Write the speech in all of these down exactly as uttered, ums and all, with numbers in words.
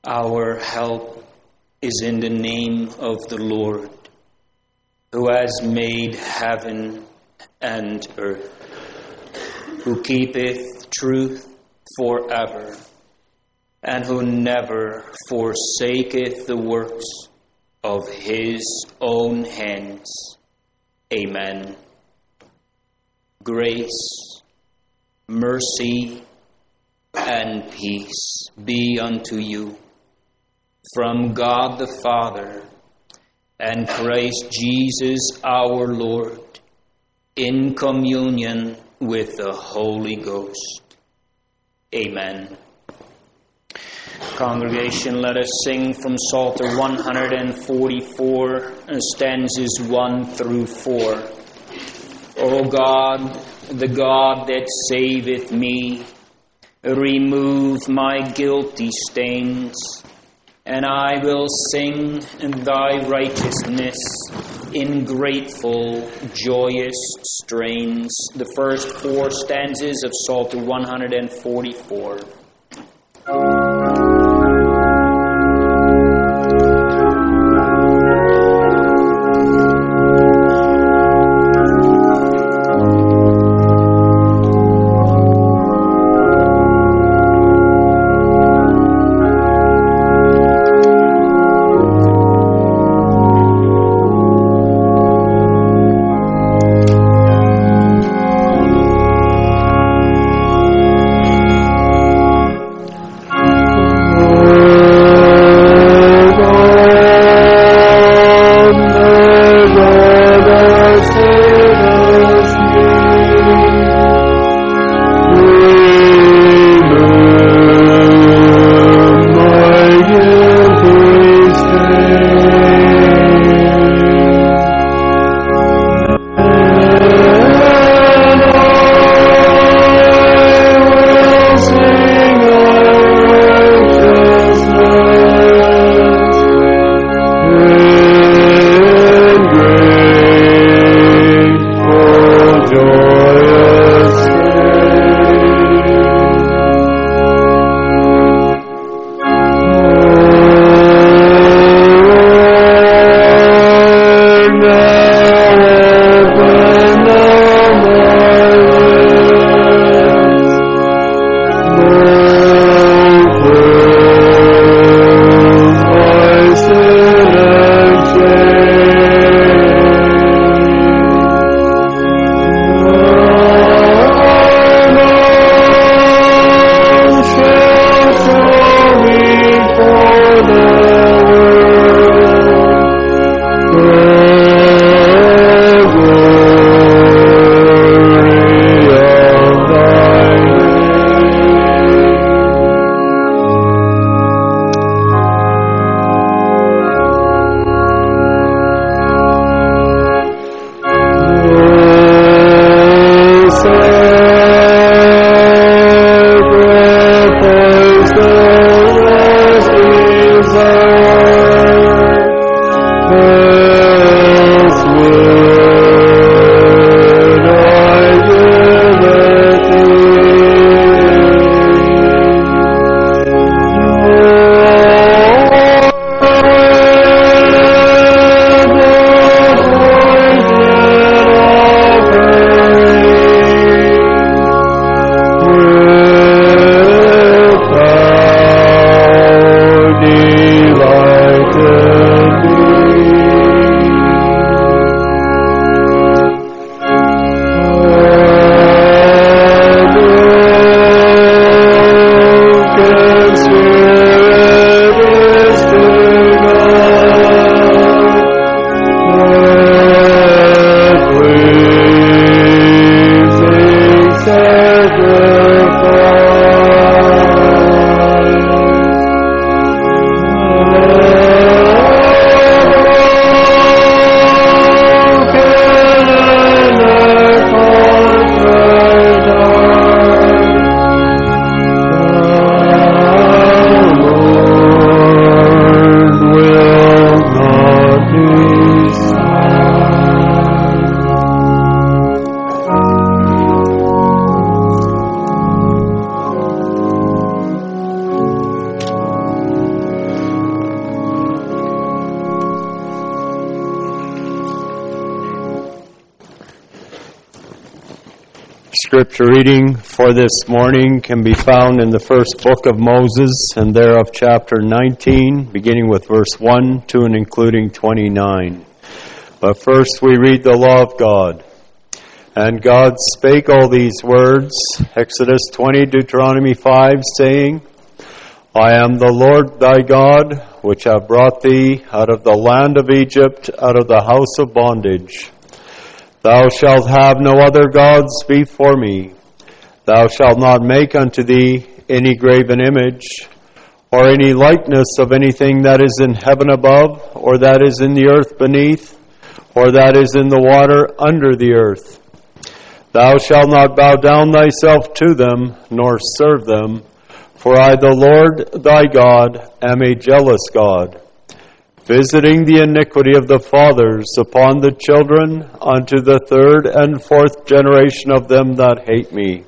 Our help is in the name of the Lord, who has made heaven and earth, who keepeth truth forever, and who never forsaketh the works of his own hands. Amen. Grace, mercy, and peace be unto you from God the Father and Christ Jesus our Lord, in communion with the Holy Ghost. Amen. Congregation, let us sing from Psalter one forty-four, stanzas one through four. O God, the God that saveth me, remove my guilty stains, and I will sing thy righteousness in grateful, joyous strains. The first four stanzas of Psalter one forty-four. Thank you. Scripture reading for this morning can be found in the first book of Moses, and thereof chapter nineteen, beginning with verse one to and including twenty-nine. But first we read the law of God. And God spake all these words, Exodus twenty, Deuteronomy five, saying, I am the Lord thy God, which have brought thee out of the land of Egypt, out of the house of bondage. Thou shalt have no other gods before me. Thou shalt not make unto thee any graven image, or any likeness of anything that is in heaven above, or that is in the earth beneath, or that is in the water under the earth. Thou shalt not bow down thyself to them, nor serve them, for I, the Lord thy God, am a jealous God, visiting the iniquity of the fathers upon the children unto the third and fourth generation of them that hate me,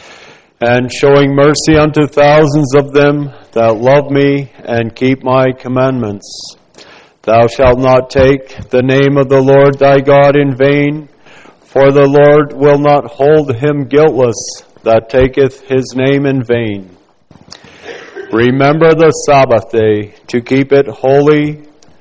and showing mercy unto thousands of them that love me and keep my commandments. Thou shalt not take the name of the Lord thy God in vain, for the Lord will not hold him guiltless that taketh his name in vain. Remember the Sabbath day to keep it holy.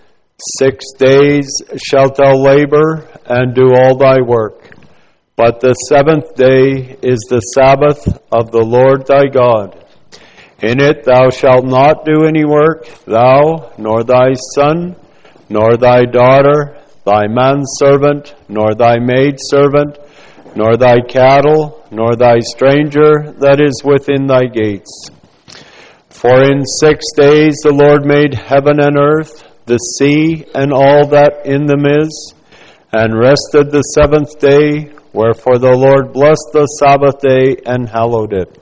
Six days shalt thou labor and do all thy work. But the seventh day is the Sabbath of the Lord thy God. In it thou shalt not do any work, thou, nor thy son, nor thy daughter, thy manservant, nor thy maidservant, nor thy cattle, nor thy stranger that is within thy gates. For in six days the Lord made heaven and earth, the sea, and all that in them is, and rested the seventh day, wherefore the Lord blessed the Sabbath day and hallowed it.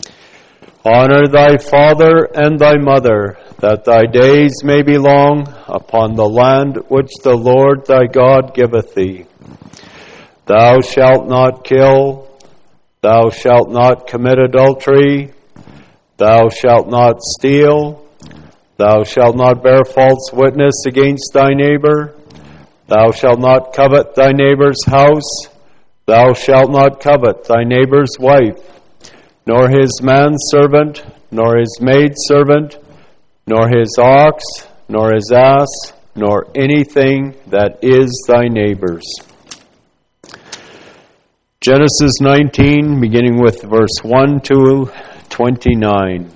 Honor thy father and thy mother, that thy days may be long upon the land which the Lord thy God giveth thee. Thou shalt not kill, thou shalt not commit adultery, thou shalt not steal, thou shalt not bear false witness against thy neighbor. Thou shalt not covet thy neighbor's house. Thou shalt not covet thy neighbor's wife, nor his manservant, nor his maidservant, nor his ox, nor his ass, nor anything that is thy neighbor's. Genesis nineteen, beginning with verse one to twenty-nine.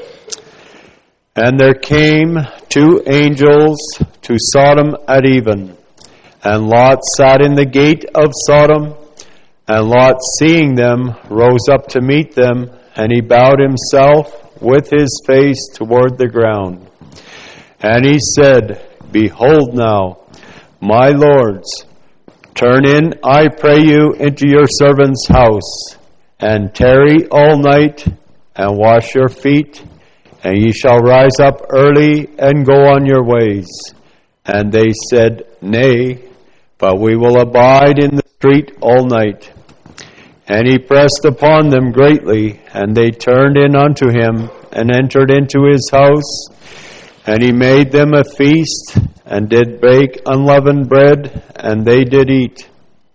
And there came two angels to Sodom at even, and Lot sat in the gate of Sodom, and Lot, seeing them, rose up to meet them, and he bowed himself with his face toward the ground. And he said, Behold now, my lords, turn in, I pray you, into your servant's house, and tarry all night, and wash your feet, and ye shall rise up early and go on your ways. And they said, Nay, but we will abide in the street all night. And he pressed upon them greatly, and they turned in unto him, and entered into his house. And he made them a feast, and did bake unleavened bread, and they did eat.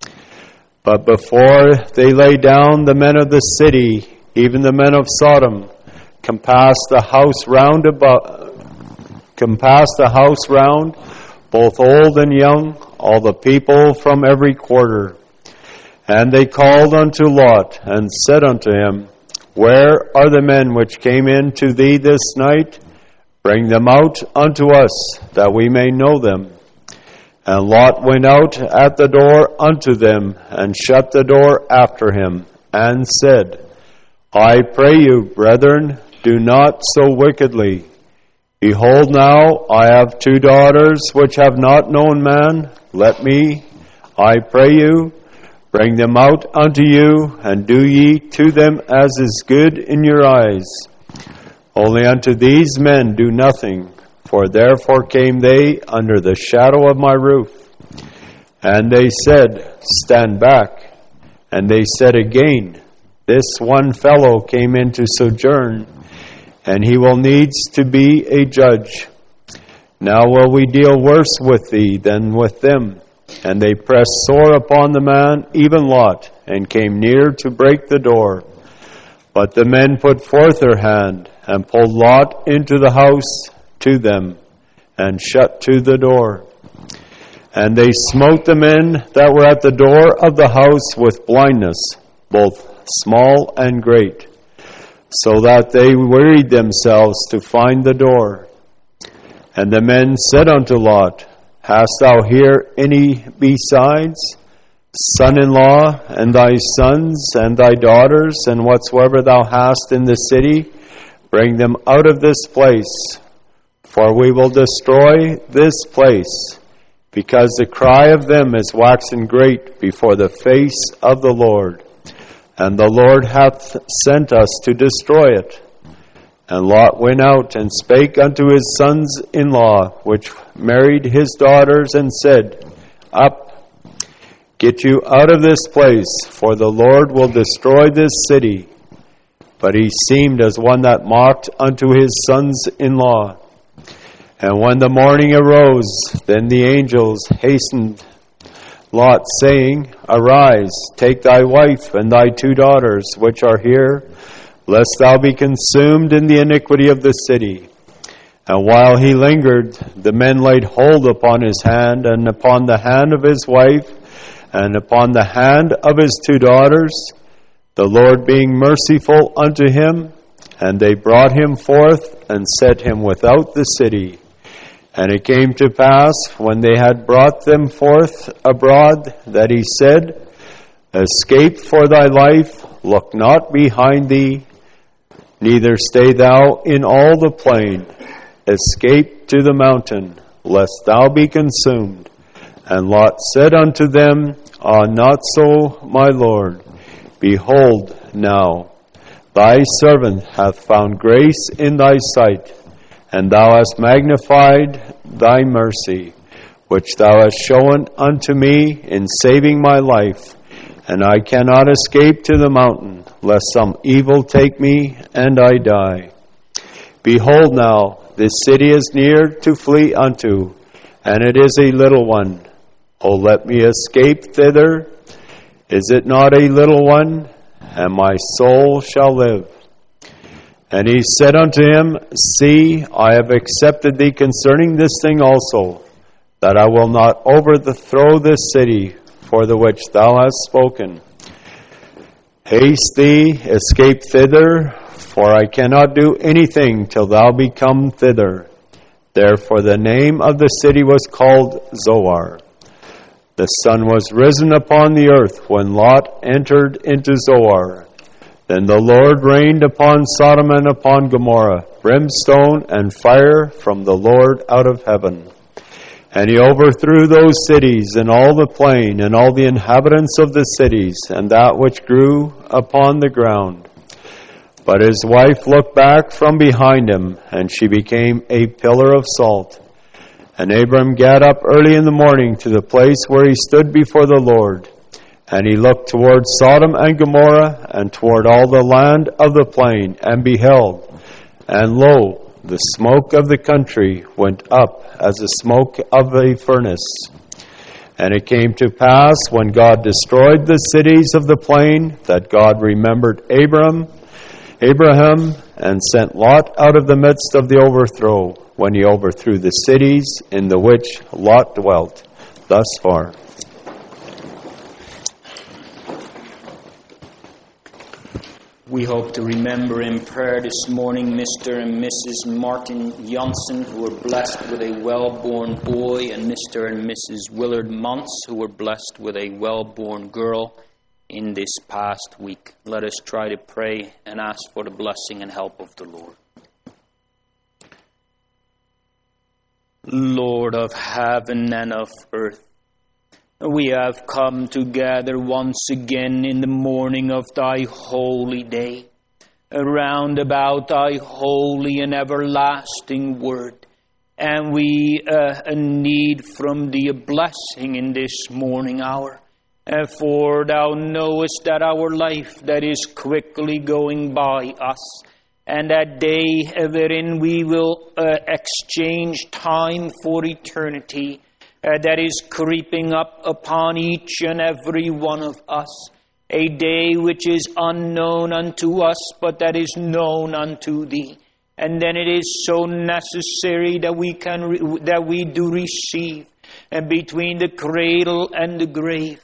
But before they lay down, the men of the city, even the men of Sodom, compassed the house round about, compassed the house round, both old and young, all the people from every quarter. And they called unto Lot, and said unto him, Where are the men which came in to thee this night? Bring them out unto us, that we may know them. And Lot went out at the door unto them, and shut the door after him, and said, I pray you, brethren, do not so wickedly. Behold now, I have two daughters which have not known man. Let me, I pray you, bring them out unto you, and do ye to them as is good in your eyes. Only unto these men do nothing, for therefore came they under the shadow of my roof. And they said, Stand back. And they said again, This one fellow came in to sojourn, and he will needs to be a judge. Now will we deal worse with thee than with them. And they pressed sore upon the man, even Lot, and came near to break the door. But the men put forth their hand, and pulled Lot into the house to them, and shut to the door. And they smote the men that were at the door of the house with blindness, both small and great, so that they wearied themselves to find the door. And the men said unto Lot, Hast thou here any besides, son-in-law, and thy sons, and thy daughters, and whatsoever thou hast in the city? Bring them out of this place, for we will destroy this place, because the cry of them is waxen great before the face of the Lord. And the Lord hath sent us to destroy it. And Lot went out and spake unto his sons-in-law, which married his daughters, and said, Up, get you out of this place, for the Lord will destroy this city. But he seemed as one that mocked unto his sons-in-law. And when the morning arose, then the angels hastened Lot, saying, Arise, take thy wife and thy two daughters, which are here, lest thou be consumed in the iniquity of the city. And while he lingered, the men laid hold upon his hand, and upon the hand of his wife, and upon the hand of his two daughters, the Lord being merciful unto him. And they brought him forth, and set him without the city. And it came to pass, when they had brought them forth abroad, that he said, Escape for thy life, look not behind thee, neither stay thou in all the plain. Escape to the mountain, lest thou be consumed. And Lot said unto them, Ah, not so, my Lord. Behold, now, thy servant hath found grace in thy sight, and thou hast magnified thy mercy, which thou hast shown unto me in saving my life. And I cannot escape to the mountain, lest some evil take me, and I die. Behold now, this city is near to flee unto, and it is a little one. O let me escape thither. Is it not a little one? And my soul shall live. And he said unto him, See, I have accepted thee concerning this thing also, that I will not overthrow this city for the which thou hast spoken. Haste thee, escape thither, for I cannot do anything till thou be come thither. Therefore the name of the city was called Zoar. The sun was risen upon the earth when Lot entered into Zoar. Then the Lord rained upon Sodom and upon Gomorrah brimstone and fire from the Lord out of heaven. And he overthrew those cities and all the plain and all the inhabitants of the cities and that which grew upon the ground. But his wife looked back from behind him, and she became a pillar of salt. And Abram gat up early in the morning to the place where he stood before the Lord. And he looked toward Sodom and Gomorrah, and toward all the land of the plain, and beheld. And lo, the smoke of the country went up as the smoke of a furnace. And it came to pass, when God destroyed the cities of the plain, that God remembered Abram, Abraham, and sent Lot out of the midst of the overthrow, when he overthrew the cities in the which Lot dwelt. Thus far. We hope to remember in prayer this morning Mister and Missus Martin Janssen, who were blessed with a well-born boy, and Mister and Missus Willard Muntz, who were blessed with a well-born girl in this past week. Let us try to pray and ask for the blessing and help of the Lord. Lord of heaven and of earth, we have come together once again in the morning of thy holy day, around about thy holy and everlasting word. And we uh, need from thee a blessing in this morning hour. Uh, for thou knowest that our life that is quickly going by us, and that day wherein we will uh, exchange time for eternity, Uh, that is creeping up upon each and every one of us. a day which is unknown unto us, but that is known unto thee. And then it is so necessary that we can re- that we do receive, and between the cradle and the grave,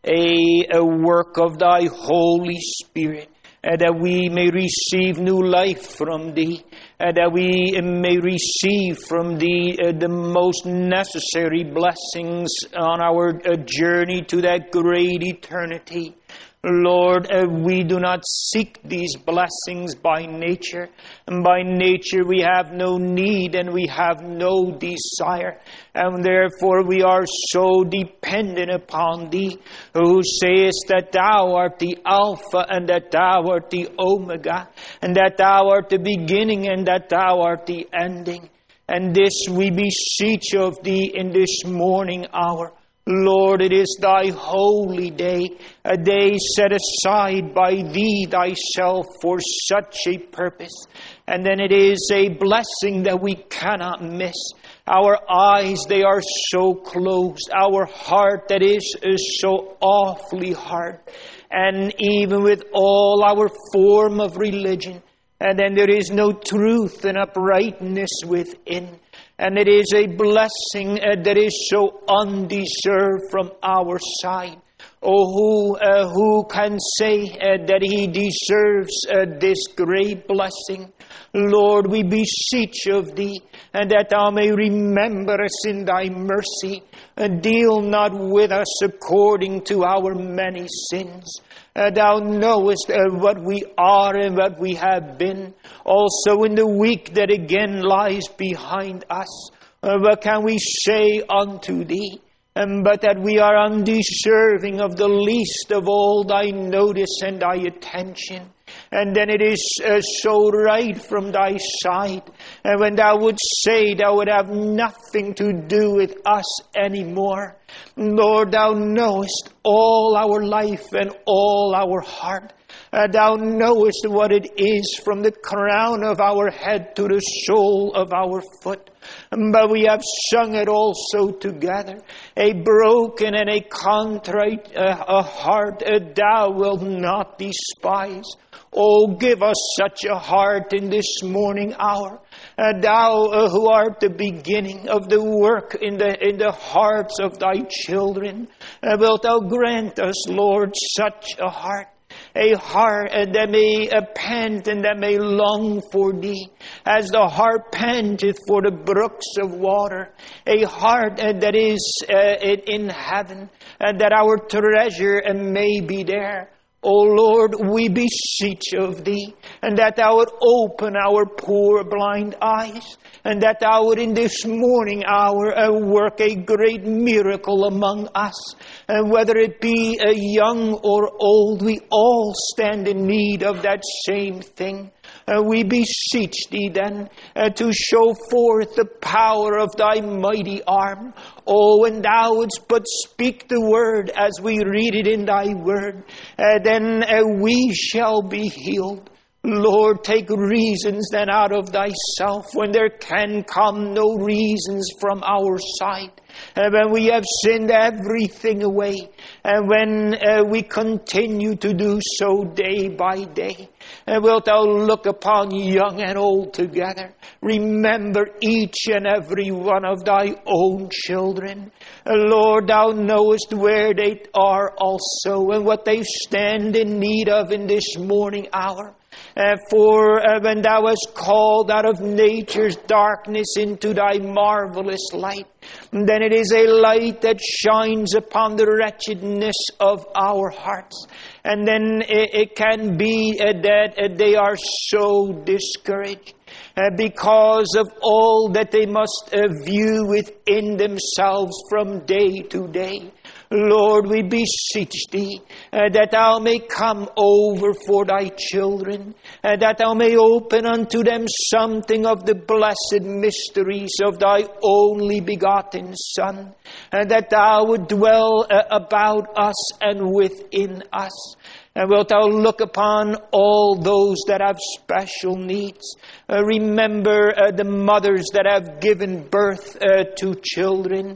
a, a work of thy Holy Spirit, uh, that we may receive new life from thee, uh, that we may receive from thee uh, the most necessary blessings on our uh, journey to that great eternity. Lord, uh, we do not seek these blessings by nature. And by nature we have no need and we have no desire. And therefore we are so dependent upon Thee, who sayest that Thou art the Alpha and that Thou art the Omega, and that Thou art the beginning and that Thou art the ending. And this we beseech of Thee in this morning hour. Lord, it is Thy holy day, a day set aside by Thee Thyself for such a purpose. And then it is a blessing that we cannot miss. Our eyes, they are so closed. Our heart, that is, is so awfully hard. And even with all our form of religion, and then there is no truth and uprightness within. And it is a blessing uh, that is so undeserved from our side. Oh, who, uh, who can say uh, that he deserves uh, this great blessing? Lord, we beseech of Thee, and that Thou may remember us in Thy mercy, and deal not with us according to our many sins. Uh, thou knowest uh, what we are and what we have been. Also in the week that again lies behind us, uh, what can we say unto Thee? Um, but that we are undeserving of the least of all Thy notice and Thy attention. And then it is uh, so right from Thy side. And when Thou would say Thou would have nothing to do with us anymore. Lord, Thou knowest all our life and all our heart. Uh, thou knowest what it is from the crown of our head to the sole of our foot. But we have sung it also together. A broken and a contrite uh, a heart uh, Thou wilt not despise. Oh, give us such a heart in this morning hour. Uh, thou uh, who art the beginning of the work in the in the hearts of Thy children, uh, wilt Thou grant us, Lord, such a heart. A heart uh, that may uh, pant and that may long for Thee, as the heart panteth for the brooks of water. A heart uh, that is uh, in heaven, and uh, that our treasure uh, may be there. O Lord, we beseech of Thee, and that Thou would open our poor blind eyes, and that Thou would in this morning hour uh, work a great miracle among us. And whether it be uh, young or old, we all stand in need of that same thing. Uh, we beseech Thee then uh, to show forth the power of Thy mighty arm. Oh, and Thou wouldst but speak the word as we read it in Thy word, uh, then uh, we shall be healed. Lord, take reasons then out of Thyself when there can come no reasons from our side. And when we have sinned everything away, and when uh, we continue to do so day by day, and wilt Thou look upon young and old together. Remember each and every one of Thy own children. Uh, Lord, Thou knowest where they are also, and what they stand in need of in this morning hour. Uh, for uh, when Thou hast called out of nature's darkness into Thy marvelous light, then it is a light that shines upon the wretchedness of our hearts. And then it, it can be uh, that uh, they are so discouraged uh, because of all that they must uh, view within themselves from day to day. Lord, we beseech Thee uh, that Thou may come over for Thy children, uh, that Thou may open unto them something of the blessed mysteries of Thy only begotten Son, and that Thou would dwell uh, about us and within us. And wilt Thou look upon all those that have special needs. Uh, remember uh, the mothers that have given birth uh, to children.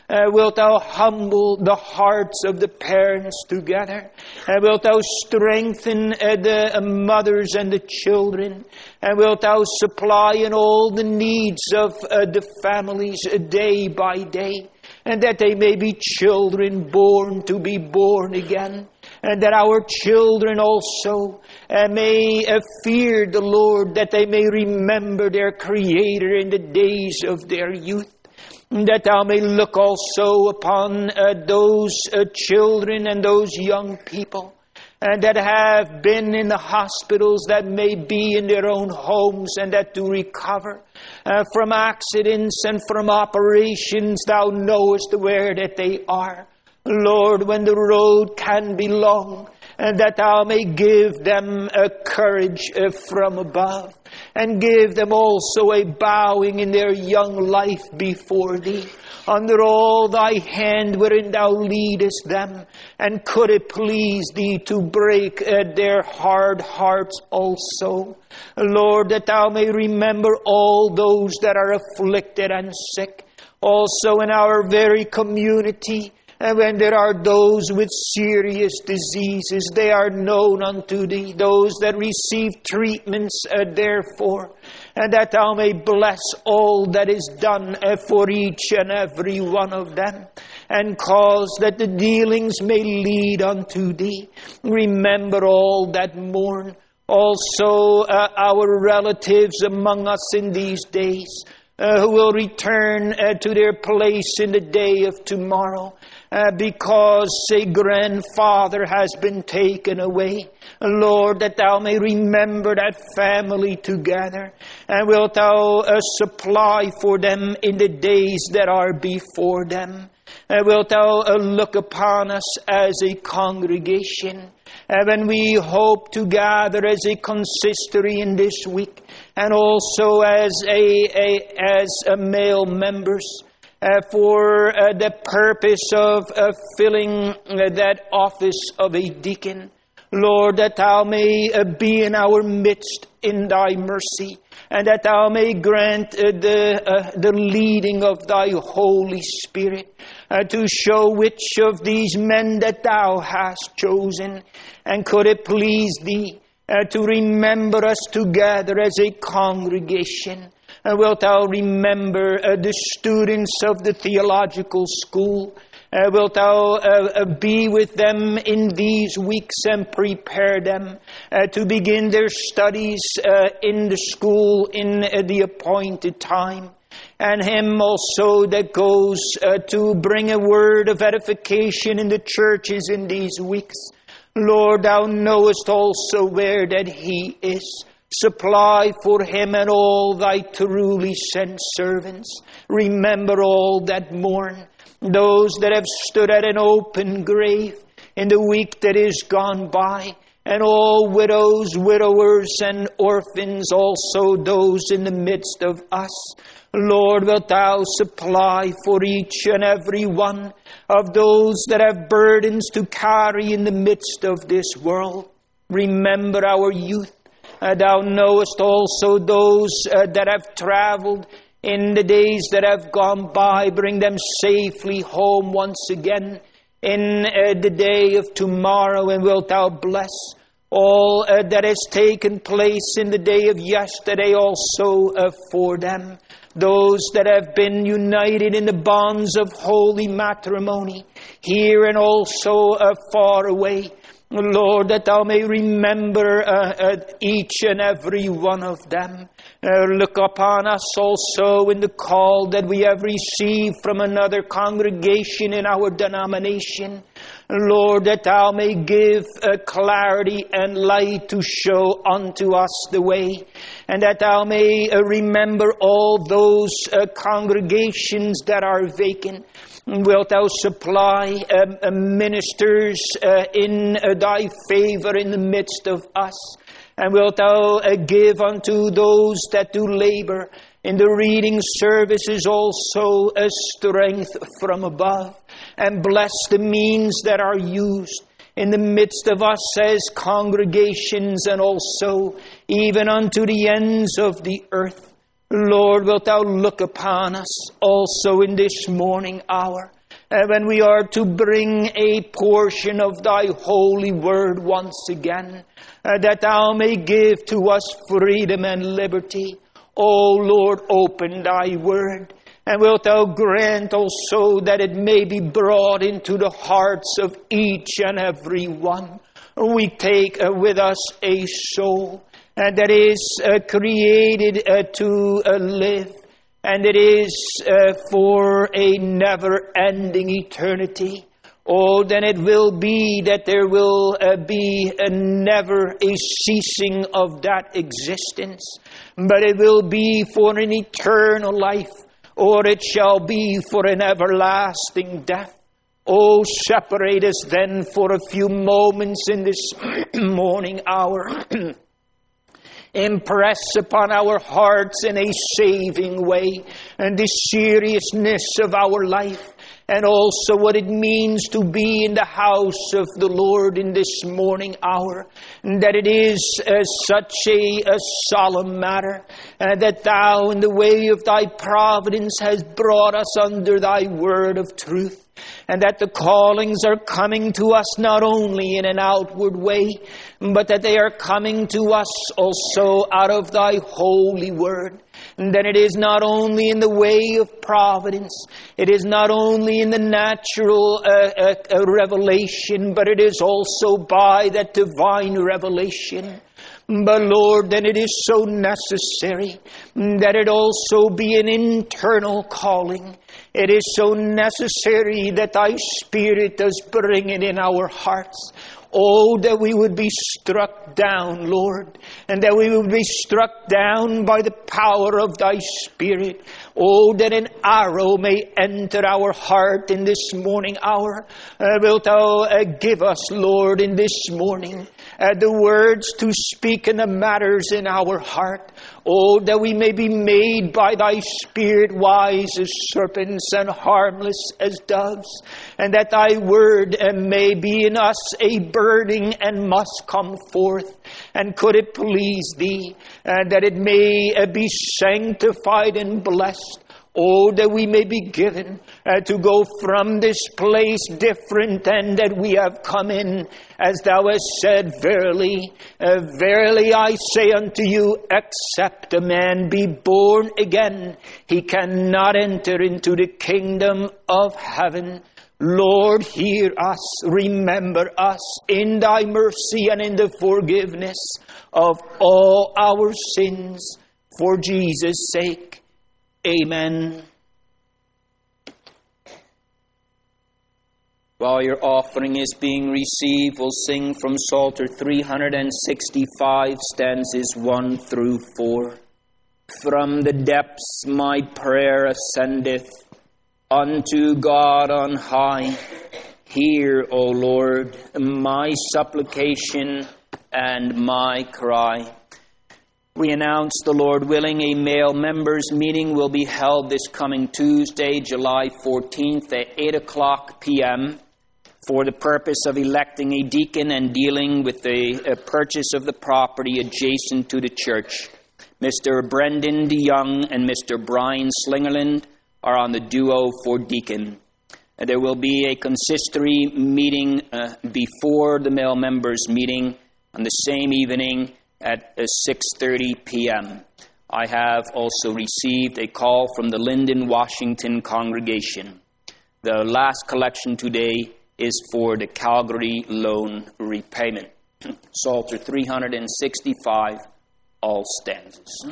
Uh, wilt thou humble the hearts of the parents together? Uh, wilt thou strengthen uh, the uh, mothers and the children? And wilt thou supply in all the needs of uh, the families uh, day by day? And that they may be children born to be born again. And that our children also uh, may uh, fear the Lord, that they may remember their Creator in the days of their youth. That thou may look also upon uh, those uh, children and those young people and that have been in the hospitals, that may be in their own homes, and that do recover uh, from accidents and from operations. Thou knowest where that they are. Lord, when the road can be long, and that thou may give them a courage uh, from above, and give them also a bowing in their young life before thee, under all thy hand wherein thou leadest them. And could it please thee to break uh, their hard hearts also, Lord, that thou may remember all those that are afflicted and sick, also in our very community. And when there are those with serious diseases, they are known unto thee, those that receive treatments uh, therefore, and that thou may bless all that is done uh, for each and every one of them, and cause that the dealings may lead unto thee. Remember all that mourn, also uh, our relatives among us in these days, uh, who will return uh, to their place in the day of tomorrow. Uh, because a grandfather has been taken away. Lord, that thou may remember that family together. And wilt thou uh, supply for them in the days that are before them. Uh, wilt thou uh, look upon us as a congregation. Uh, when we hope to gather as a consistory in this week. And also as a, a, as a male members. Uh, for uh, the purpose of uh, filling uh, that office of a deacon. Lord, that thou may uh, be in our midst in thy mercy, and that thou may grant uh, the, uh, the leading of thy Holy Spirit uh, to show which of these men that thou hast chosen. And could it please thee uh, to remember us together as a congregation. Uh, wilt thou remember uh, the students of the theological school? Uh, wilt thou uh, uh, be with them in these weeks and prepare them uh, to begin their studies uh, in the school in uh, the appointed time? And him also that goes uh, to bring a word of edification in the churches in these weeks. Lord, thou knowest also where that he is. Supply for him and all thy truly sent servants. Remember all that mourn, those that have stood at an open grave in the week that is gone by, and all widows, widowers, and orphans, also those in the midst of us. Lord, wilt thou supply for each and every one of those that have burdens to carry in the midst of this world. Remember our youth. Uh, thou knowest also those uh, that have traveled in the days that have gone by. Bring them safely home once again in uh, the day of tomorrow. And wilt thou bless all uh, that has taken place in the day of yesterday also uh, for them. Those that have been united in the bonds of holy matrimony, here and also uh, far away. Lord, that thou may remember uh, uh, each and every one of them. Uh, look upon us also in the call that we have received from another congregation in our denomination. Lord, that thou may give uh, clarity and light to show unto us the way. And that thou may uh, remember all those uh, congregations that are vacant. Wilt thou supply um, uh, ministers uh, in uh, thy favor in the midst of us? And wilt thou uh, give unto those that do labor in the reading services also a strength from above? And bless the means that are used in the midst of us as congregations, and also even unto the ends of the earth. Lord, wilt thou look upon us also in this morning hour, uh, when we are to bring a portion of thy holy word once again, uh, that thou may give to us freedom and liberty. O Lord, open thy word, and wilt thou grant also that it may be brought into the hearts of each and every one. We take uh, with us a soul uh, that is uh, created uh, to uh, live, and it is uh, for a never-ending eternity. Oh, then it will be that there will uh, be uh, never a ceasing of that existence, but it will be for an eternal life, or it shall be for an everlasting death. Oh, separate us then for a few moments in this morning hour. Impress upon our hearts in a saving way and the seriousness of our life, and also what it means to be in the house of the Lord in this morning hour, that it is uh, such a, a solemn matter, uh, that thou in the way of thy providence has brought us under thy word of truth, and that the callings are coming to us not only in an outward way, but that they are coming to us also out of thy holy word. And that it is not only in the way of providence, it is not only in the natural uh, uh, uh, revelation, but it is also by that divine revelation. But Lord, then it is so necessary that it also be an internal calling. It is so necessary that thy Spirit does bring it in our hearts. Oh, that we would be struck down, Lord, and that we would be struck down by the power of thy Spirit. Oh, that an arrow may enter our heart in this morning hour. Uh, wilt thou uh, give us, Lord, in this morning, uh, the words to speak in the matters in our heart. Oh, that we may be made by thy Spirit wise as serpents and harmless as doves, and that thy word uh, may be in us a burning and must come forth. And could it please thee, uh, that it may uh, be sanctified and blessed. Oh, that we may be given uh, to go from this place different than that we have come in. As thou hast said, verily, uh, verily I say unto you, except a man be born again, he cannot enter into the kingdom of heaven. Lord, hear us, remember us in thy mercy and in the forgiveness of all our sins. For Jesus' sake. Amen. While your offering is being received, we'll sing from Psalter three sixty-five, stanzas one through four. From the depths my prayer ascendeth unto God on high. Hear, O Lord, my supplication and my cry. We announce, the Lord willing, a male members meeting will be held this coming Tuesday, July fourteenth at eight o'clock p.m. for the purpose of electing a deacon and dealing with the uh, purchase of the property adjacent to the church. Mister Brendan DeYoung and Mister Brian Slingerland are on the duo for deacon. Uh, there will be a consistory meeting uh, before the male members meeting on the same evening at six thirty p.m. I have also received a call from the Linden, Washington congregation. The last collection today is for the Calgary loan repayment. Psalter three sixty-five, all stanzas.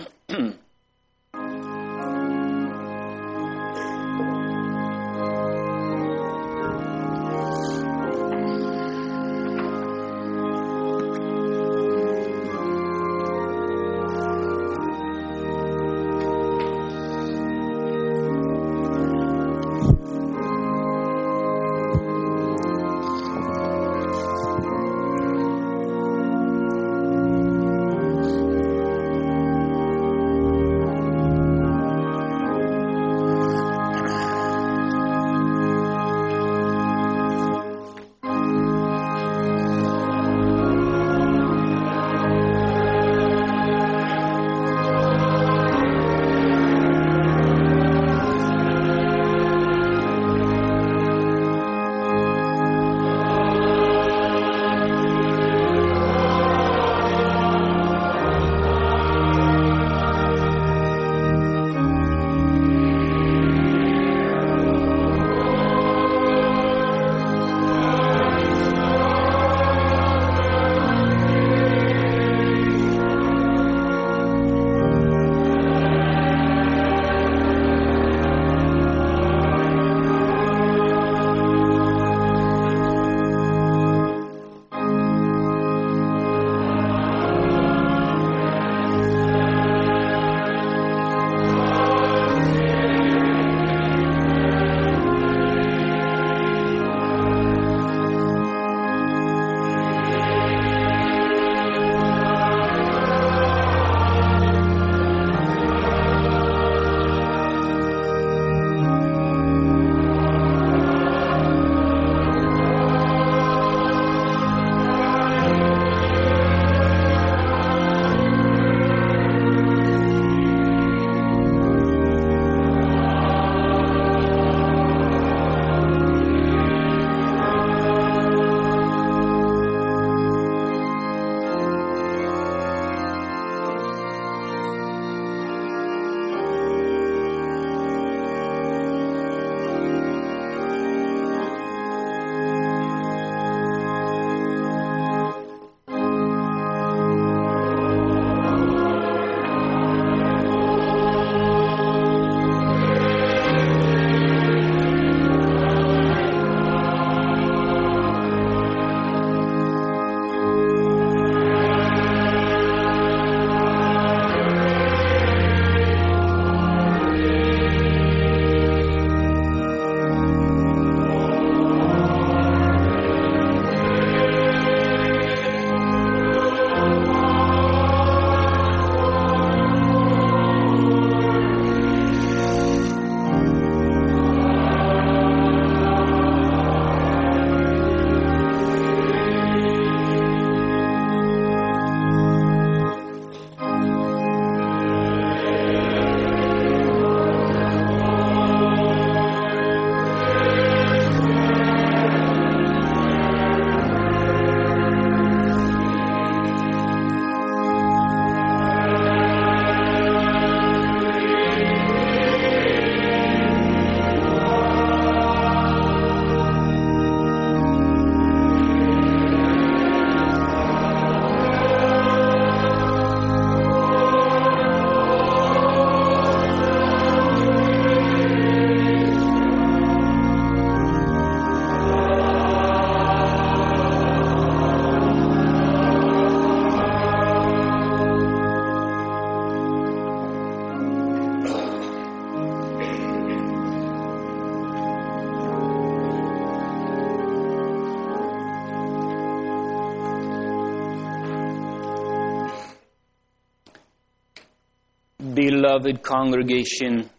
Beloved congregation,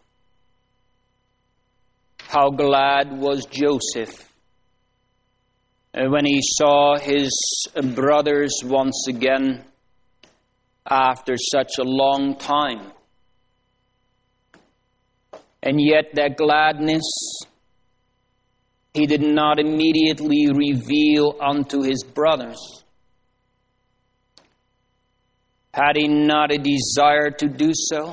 how glad was Joseph when he saw his brothers once again after such a long time. And yet that gladness he did not immediately reveal unto his brothers. Had he not a desire to do so?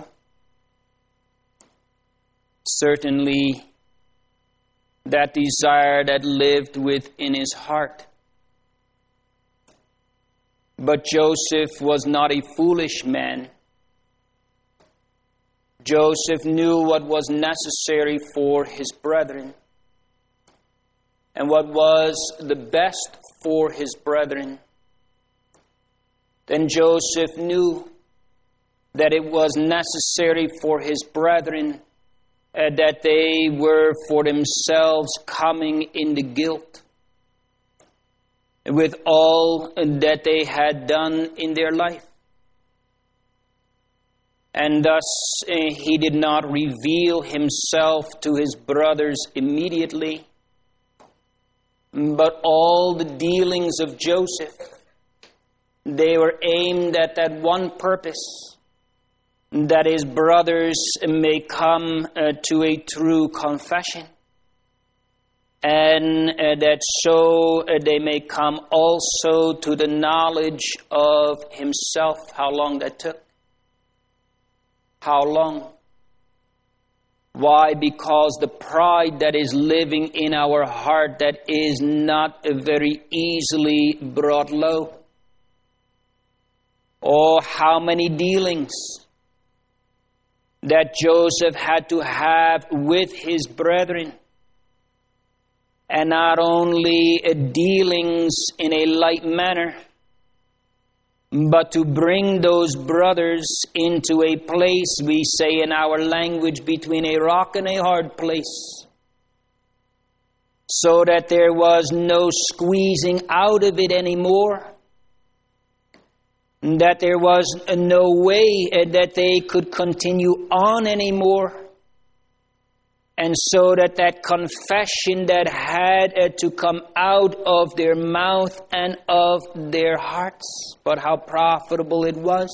Certainly, that desire that lived within his heart. But Joseph was not a foolish man. Joseph knew what was necessary for his brethren, and what was the best for his brethren. Then Joseph knew that it was necessary for his brethren uh, that they were for themselves coming into guilt with all that they had done in their life. And thus uh, he did not reveal himself to his brothers immediately, but all the dealings of Joseph, they were aimed at that one purpose, that his brothers may come uh, to a true confession, and uh, that so uh, they may come also to the knowledge of himself. How long that took? How long? Why? Because the pride that is living in our heart, that is not uh, very easily brought low. Oh, how many dealings that Joseph had to have with his brethren. And not only dealings in a light manner, but to bring those brothers into a place, we say in our language, between a rock and a hard place, so that there was no squeezing out of it anymore, that there was no way that they could continue on anymore. And so that that confession that had to come out of their mouth and of their hearts, but how profitable it was,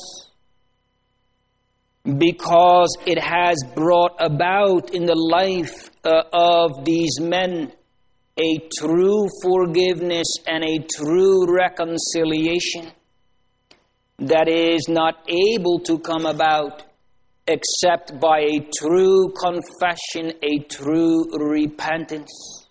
because it has brought about in the life uh, of these men a true forgiveness and a true reconciliation that is not able to come about except by a true confession, a true repentance.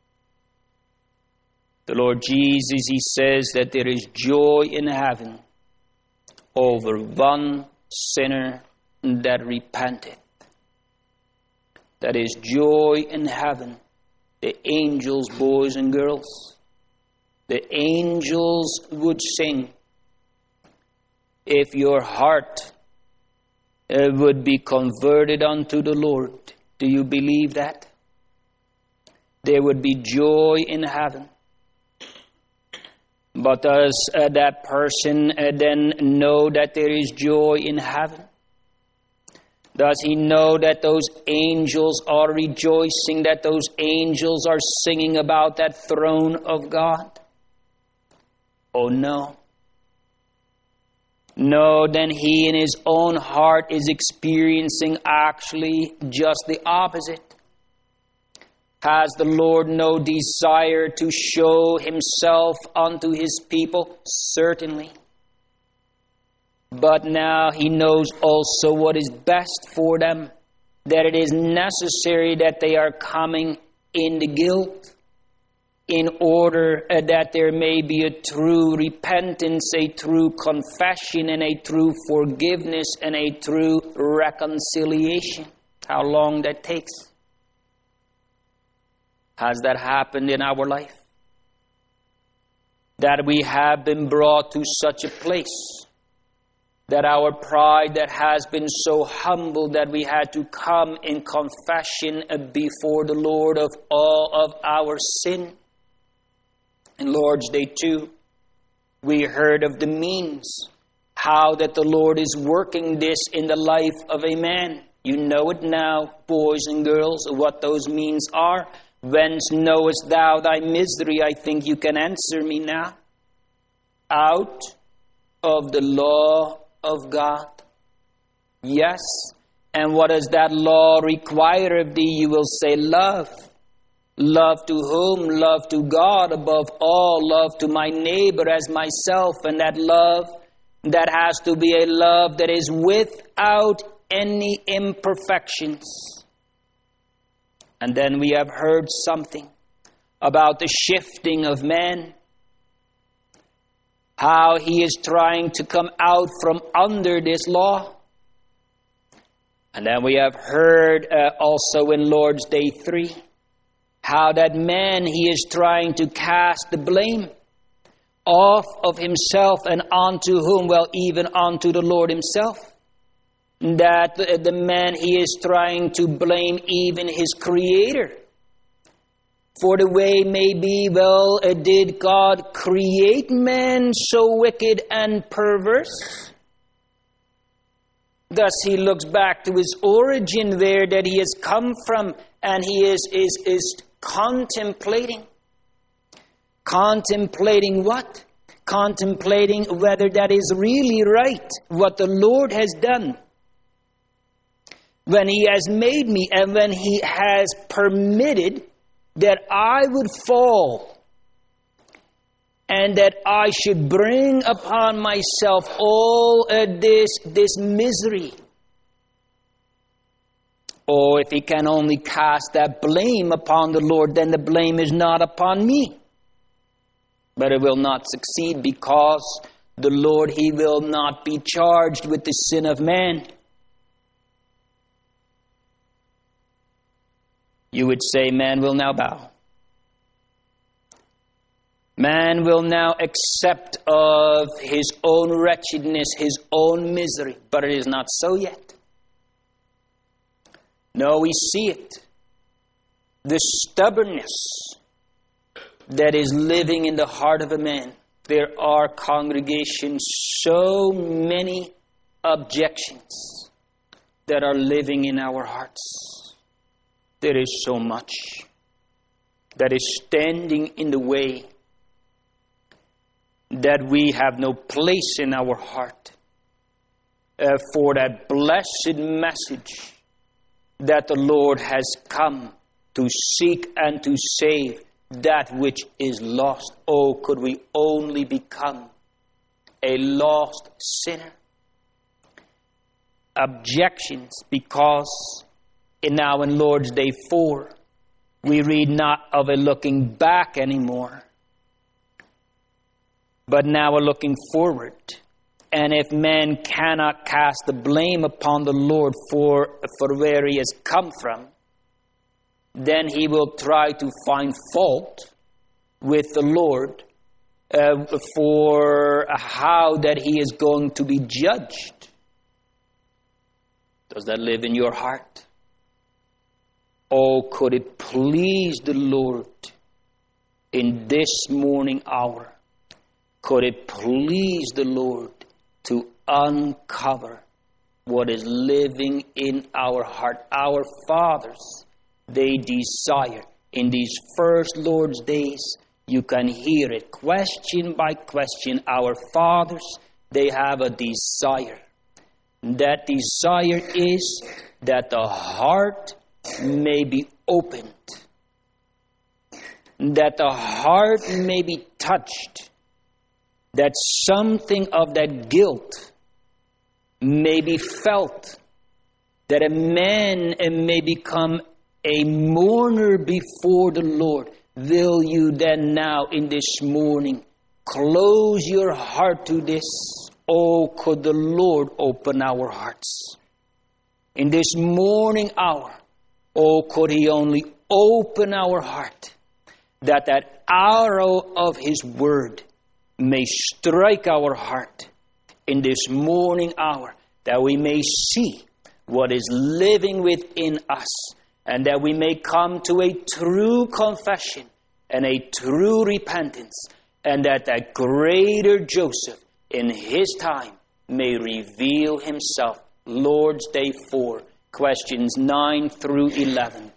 The Lord Jesus, He says that there is joy in heaven over one sinner that repenteth. That is joy in heaven. The angels, boys and girls, the angels would sing if your heart Uh, would be converted unto the Lord. Do you believe that? There would be joy in heaven. But does uh, that person uh, then know that there is joy in heaven? Does he know that those angels are rejoicing, that those angels are singing about that throne of God? Oh no. No, then he in his own heart is experiencing actually just the opposite. Has the Lord no desire to show himself unto his people? Certainly. But now he knows also what is best for them, that it is necessary that they are coming into guilt, in order uh, that there may be a true repentance, a true confession, and a true forgiveness, and a true reconciliation. How long that takes? Has that happened in our life? That we have been brought to such a place that our pride that has been so humble that we had to come in confession before the Lord of all of our sin. In Lord's Day too, we heard of the means how that the Lord is working this in the life of a man. You know it now, boys and girls, what those means are. Whence knowest thou thy misery? I think you can answer me now. Out of the law of God. Yes. And what does that law require of thee? You will say love. Love to whom? Love to God above all. Love to my neighbor as myself. And that love, that has to be a love that is without any imperfections. And then we have heard something about the shifting of man. How he is trying to come out from under this law. And then we have heard uh, also in Lord's Day three, how that man, he is trying to cast the blame off of himself and onto whom? Well, even onto the Lord himself. That uh, the man, he is trying to blame even his Creator. For the way may be, well, uh, did God create man so wicked and perverse? Thus he looks back to his origin, where that he has come from, and he is, is, is contemplating. Contemplating what? Contemplating whether that is really right, what the Lord has done. When he has made me, and when he has permitted that I would fall, and that I should bring upon myself all uh, this, this misery. Or if he can only cast that blame upon the Lord, then the blame is not upon me. But it will not succeed, because the Lord, he will not be charged with the sin of man. You would say man will now bow. Man will now accept of his own wretchedness, his own misery. But it is not so yet. No, we see it. The stubbornness that is living in the heart of a man. There are, congregations, so many objections that are living in our hearts. There is so much that is standing in the way, that we have no place in our heart uh, for that blessed message that the Lord has come to seek and to save that which is lost. Oh, could we only become a lost sinner? Objections, because in now in Lord's Day four, we read not of a looking back anymore, but now we're looking forward. And if man cannot cast the blame upon the Lord for, for where he has come from, then he will try to find fault with the Lord uh, for how that he is going to be judged. Does that live in your heart? Oh, could it please the Lord in this morning hour? Could it please the Lord to uncover what is living in our heart? Our fathers, they desire. In these first Lord's days, you can hear it question by question. Our fathers, they have a desire. That desire is that the heart may be opened. That the heart may be touched. That something of that guilt may be felt. That a man may become a mourner before the Lord. Will you then now in this morning close your heart to this? Oh, could the Lord open our hearts. In this morning hour, oh, could he only open our heart, that that arrow of his word may strike our heart in this morning hour, that we may see what is living within us, and that we may come to a true confession and a true repentance, and that that greater Joseph in his time may reveal himself. Lord's Day four, questions nine through eleven.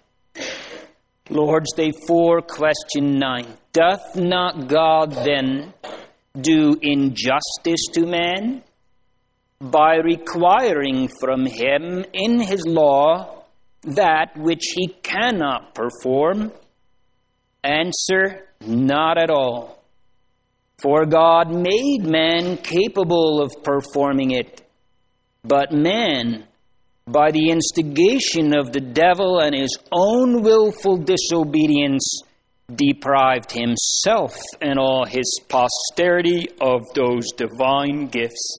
Lord's Day four, question nine. Doth not God then do injustice to man by requiring from him in his law that which he cannot perform? Answer, not at all. For God made man capable of performing it, but man, by the instigation of the devil and his own willful disobedience, deprived himself and all his posterity of those divine gifts.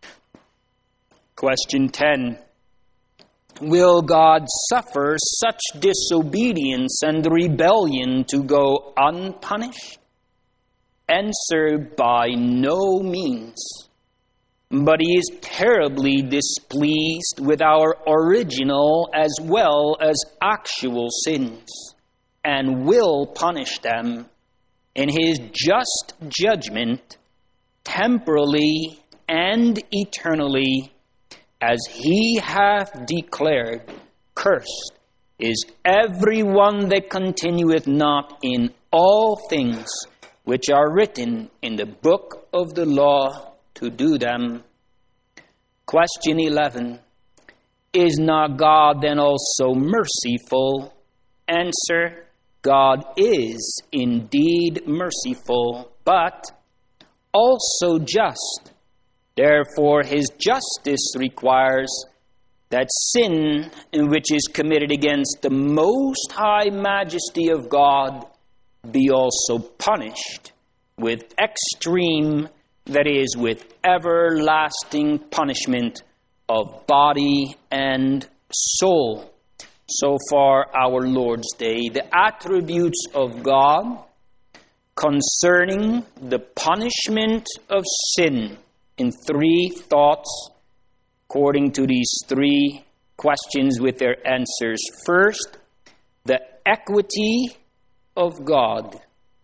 Question ten. Will God suffer such disobedience and rebellion to go unpunished? Answer, by no means. But he is terribly displeased with our original as well as actual sins, and will punish them in his just judgment, temporally and eternally, as he hath declared, cursed is every one that continueth not in all things which are written in the book of the law to do them. Question eleven. Is not God then also merciful? Answer, God is indeed merciful, but also just. Therefore his justice requires that sin which is committed against the most high majesty of God be also punished with extreme, that is, with everlasting punishment of body and soul. So far, our Lord's Day, the attributes of God concerning the punishment of sin in three thoughts, according to these three questions with their answers. First, the equity of God.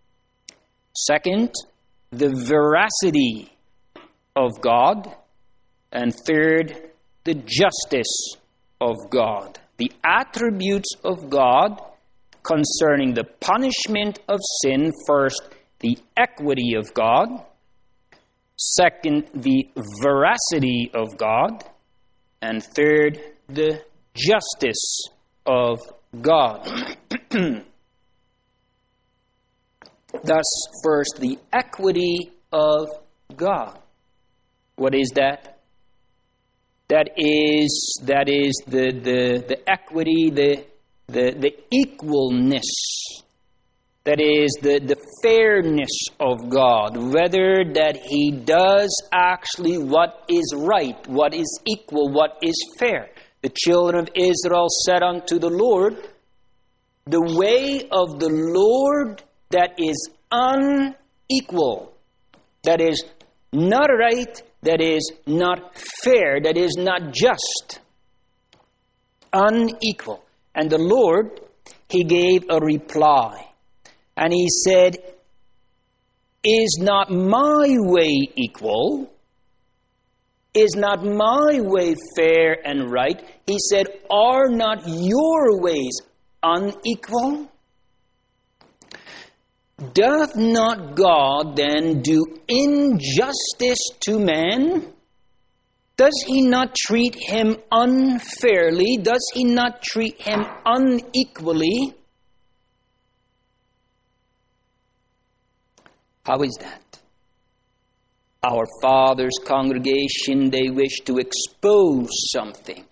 Second, the veracity of God. And third, the justice of God. The attributes of God concerning the punishment of sin. First, the equity of God. Second, the veracity of God. And third, the justice of God. Thus, first, the equity of God. What is that? That is that is the the, the equity, the, the the equalness. That is the, the fairness of God. Whether that he does actually what is right, what is equal, what is fair. The children of Israel said unto the Lord, the way of the Lord that is unequal, that is not right, that is not fair, that is not just, unequal. And the Lord, he gave a reply. And he said, is not my way equal? Is not my way fair and right? He said, are not your ways unequal? Doth not God then do injustice to man? Does he not treat him unfairly? Does he not treat him unequally? How is that? Our Father's congregation, they wish to expose something.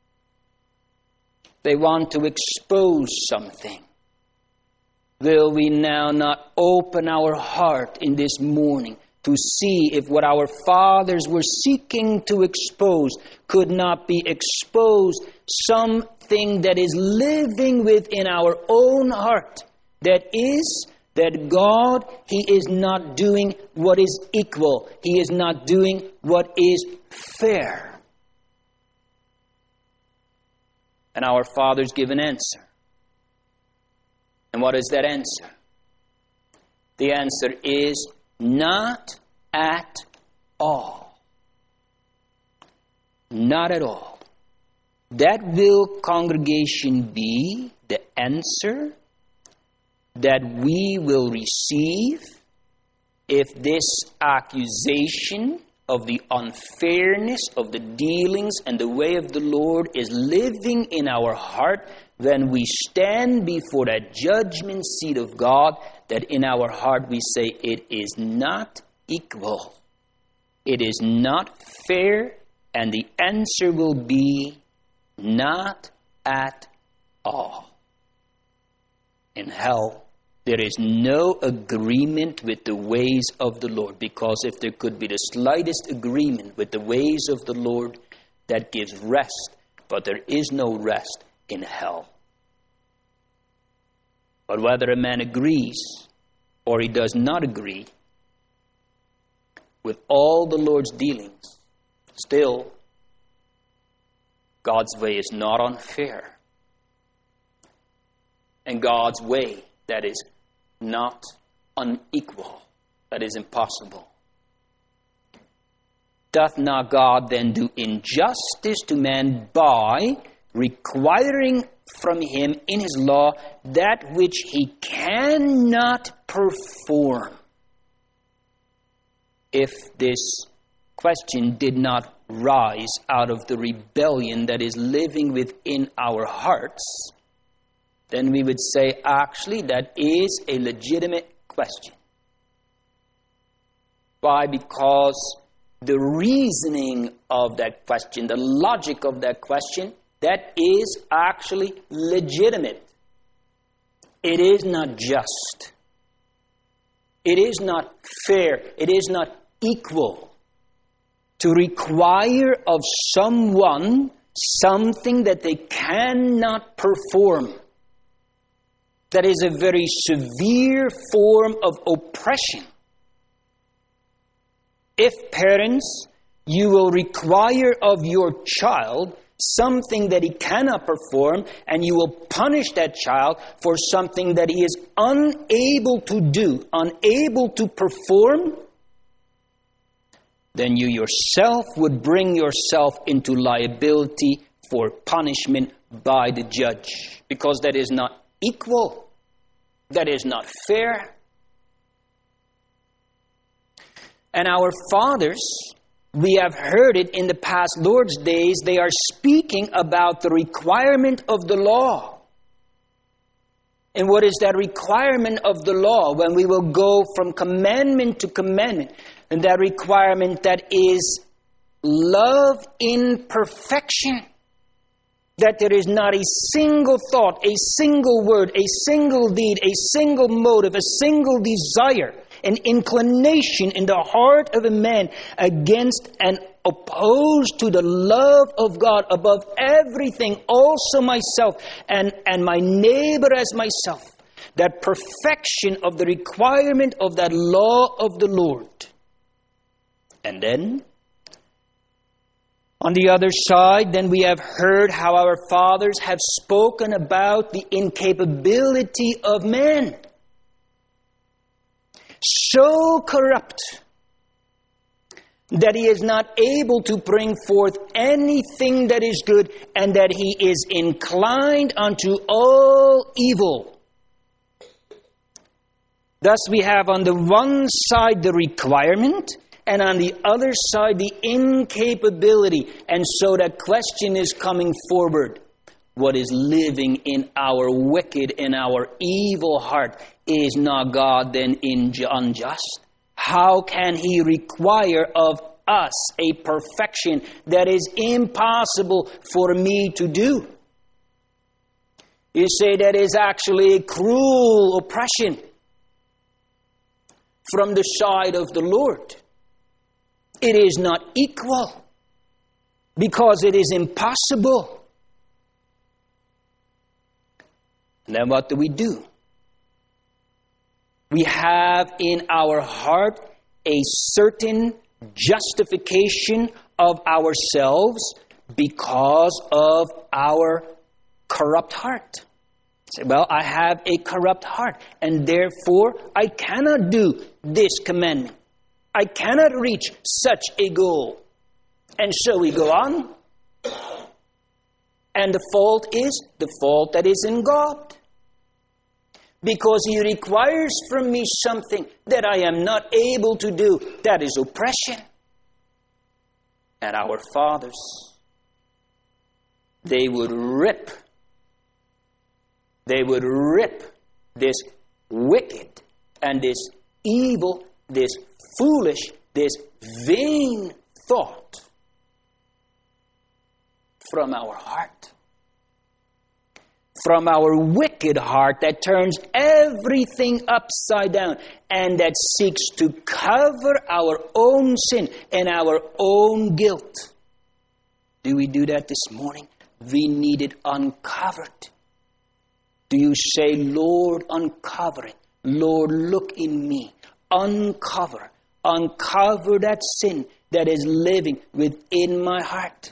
They want to expose something. Will we now not open our heart in this morning to see if what our fathers were seeking to expose could not be exposed, something that is living within our own heart, that is, that God, he is not doing what is equal. He is not doing what is fair. And our fathers give an answer. And what is that answer? The answer is not at all. Not at all. That will, congregation, be the answer that we will receive if this accusation of the unfairness of the dealings and the way of the Lord is living in our heart when we stand before that judgment seat of God, that in our heart we say it is not equal. It is not fair, and the answer will be not at all. In hell, there is no agreement with the ways of the Lord, because if there could be the slightest agreement with the ways of the Lord, that gives rest, but there is no rest in hell. But whether a man agrees or he does not agree with all the Lord's dealings, still, God's way is not unfair. And God's way, that is not unequal, that is impossible. Doth not God then do injustice to man by requiring from him in his law that which he cannot perform? If this question did not rise out of the rebellion that is living within our hearts, then we would say, actually, that is a legitimate question. Why? Because the reasoning of that question, the logic of that question, that is actually legitimate. It is not just. It is not fair. It is not equal to require of someone something that they cannot perform. That is a very severe form of oppression. If parents, you will require of your child something that he cannot perform, and you will punish that child for something that he is unable to do, unable to perform, then you yourself would bring yourself into liability for punishment by the judge, because that is not equal. That is not fair. And our fathers, we have heard it in the past Lord's days, they are speaking about the requirement of the law. And what is that requirement of the law when we will go from commandment to commandment? And that requirement that is love in perfection. That there is not a single thought, a single word, a single deed, a single motive, a single desire, an inclination in the heart of a man against and opposed to the love of God above everything, also myself and, and my neighbor as myself. That perfection of the requirement of that law of the Lord. And then, on the other side, then we have heard how our fathers have spoken about the incapability of man. So corrupt that he is not able to bring forth anything that is good, and that he is inclined unto all evil. Thus we have on the one side the requirement, and on the other side, the incapability. And so that question is coming forward. What is living in our wicked and our evil heart? Is not God then unjust? How can He require of us a perfection that is impossible for me to do? You say that is actually a cruel oppression from the side of the Lord. It is not equal, because it is impossible. And then what do we do? We have in our heart a certain justification of ourselves because of our corrupt heart. Say, well, I have a corrupt heart, and therefore I cannot do this commandment. I cannot reach such a goal. And so we go on, And the fault is the fault that is in God. Because He requires from me something that I am not able to do. That is oppression. And our fathers, they would rip, they would rip this wicked and this evil, this foolish, this vain thought from our heart. From our wicked heart that turns everything upside down and that seeks to cover our own sin and our own guilt. Do we do that this morning? We need it uncovered. Do you say, Lord, uncover it. Lord, look in me. Uncover. Uncover that sin that is living within my heart.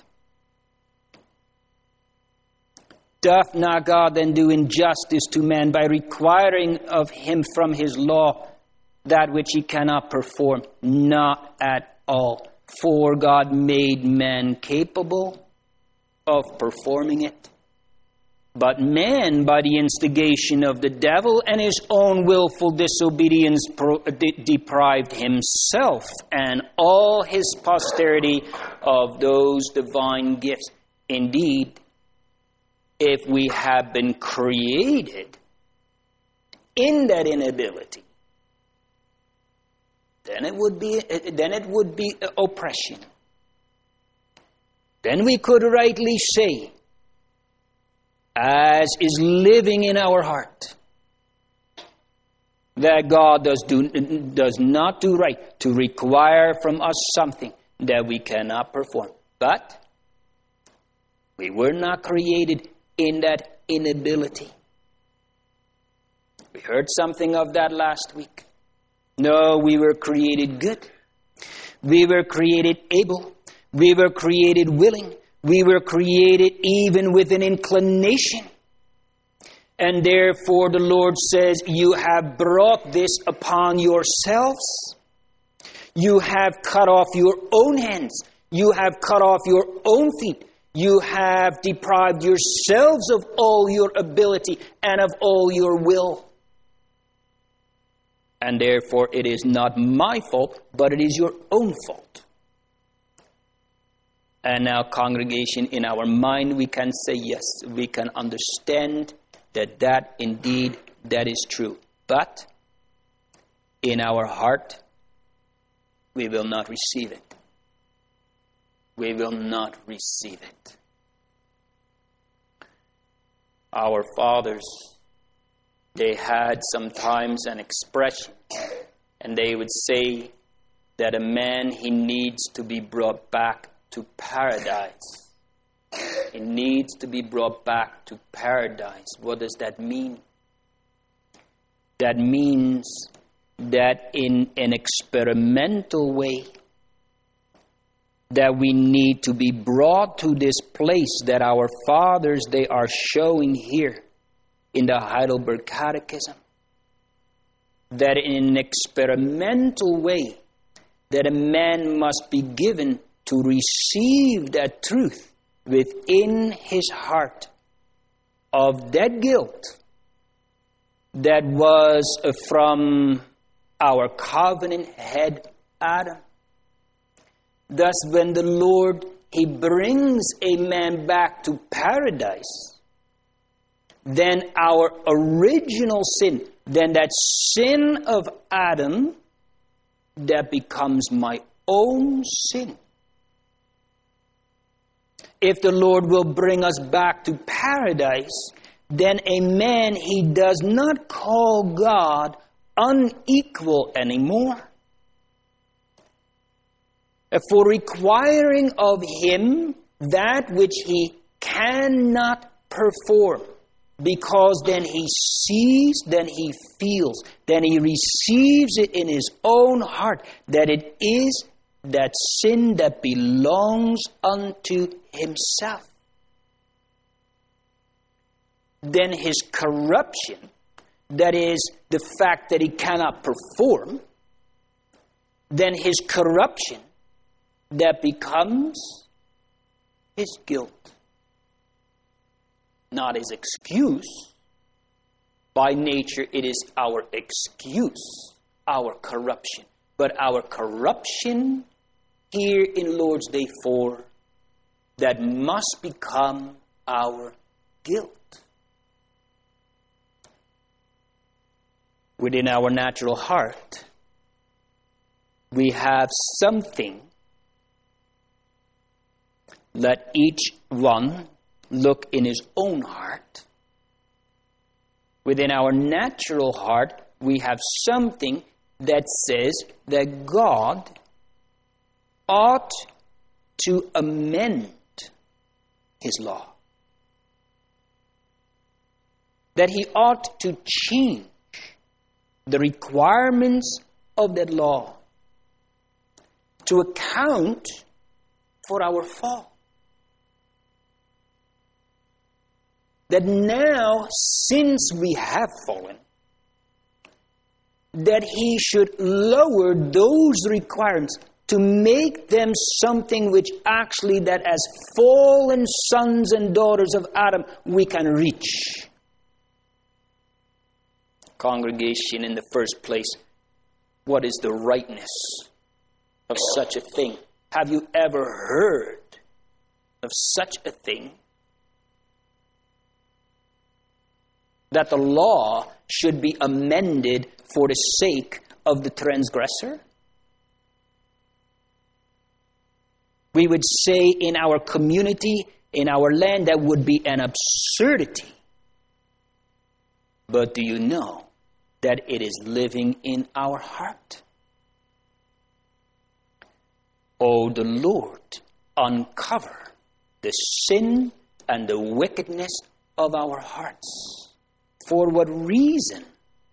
Doth not God then do injustice to man by requiring of him from his law that which he cannot perform? Not at all. For God made man capable of performing it. But man, by the instigation of the devil and his own willful disobedience, pro- de- deprived himself and all his posterity of those divine gifts. Indeed, if we have been created in that inability, then it would be then it would be oppression. Then we could rightly say, as is living in our heart, that God does do does not do right to require from us something that we cannot perform. But we were not created in that inability. We heard something of that last week. No, we were created good. We were created able. We were created willing. We were created even with an inclination. And therefore the Lord says, you have brought this upon yourselves. You have cut off your own hands. You have cut off your own feet. You have deprived yourselves of all your ability and of all your will. And therefore it is not my fault, but it is your own fault. And now, congregation, in our mind we can say yes. We can understand that that indeed, that is true. But in our heart, we will not receive it. We will not receive it. Our fathers, they had sometimes an expression, and they would say that a man, he needs to be brought back to paradise. He needs to be brought back to paradise. What does that mean? That means that in an experimental way, that we need to be brought to this place that our fathers, they are showing here in the Heidelberg Catechism. That in an experimental way, that a man must be given to receive that truth within his heart of that guilt that was from our covenant head Adam. Thus, when the Lord, He brings a man back to paradise, then our original sin, then that sin of Adam, that becomes my own sin. If the Lord will bring us back to paradise, then a man, he does not call God unequal anymore. For requiring of him that which he cannot perform. Because then he sees, then he feels, then he receives it in his own heart that it is that sin that belongs unto himself. Then his corruption, that is the fact that he cannot perform, then his corruption, that becomes his guilt. not his excuse. By nature, it is our excuse, our corruption. But our corruption here in Lord's Day four, that must become our guilt. Within our natural heart, we have something. Let each one look in his own heart. Within our natural heart, we have something that says that God ought to amend his law. That he ought to change the requirements of that law to account for our fall. That now, since we have fallen, that he should lower those requirements to make them something which actually, that as fallen sons and daughters of Adam, we can reach. Congregation, in the first place, what is the rightness of such a thing? Have you ever heard of such a thing? That the law should be amended for the sake of the transgressor? We would say in our community, in our land, that would be an absurdity. But do you know that it is living in our heart? Oh, the Lord, uncover the sin and the wickedness of our hearts. For what reason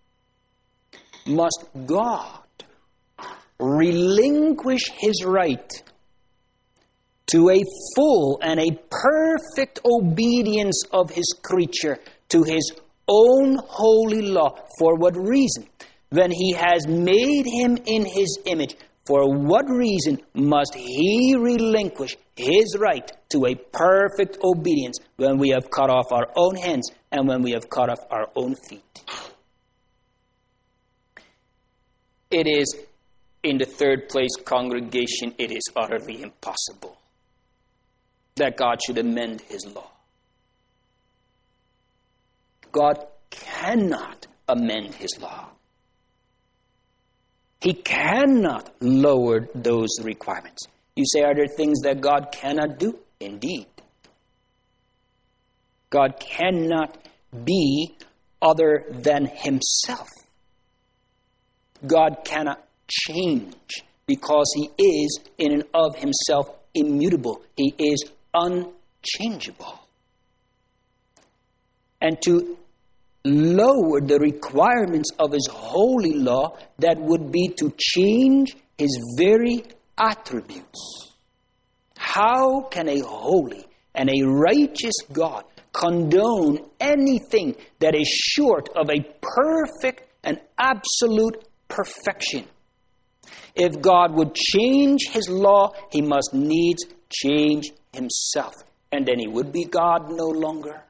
must God relinquish his right to a full and a perfect obedience of his creature to his own holy law? For what reason? When he has made him in his image, for what reason must he relinquish his right to a perfect obedience when we have cut off our own hands and when we have cut off our own feet? It is, in the third place, congregation, it is utterly impossible that God should amend his law. God cannot amend his law. He cannot lower those requirements. You say, are there things that God cannot do? Indeed. God cannot be other than himself. God cannot change because he is in and of himself immutable. He is unchangeable. And to lower the requirements of his holy law, that would be to change his very attributes. How can a holy and a righteous God condone anything that is short of a perfect and absolute perfection? If God would change his law, he must needs change himself. And then he would be God no longer.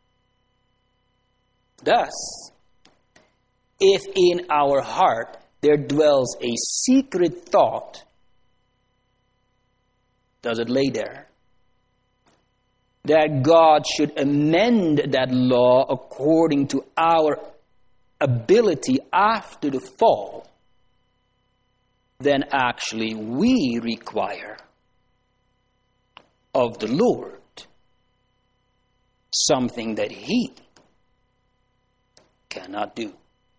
Thus, if in our heart there dwells a secret thought, does it lay there? That God should amend that law according to our ability after the fall, then actually we require of the Lord something that he cannot do.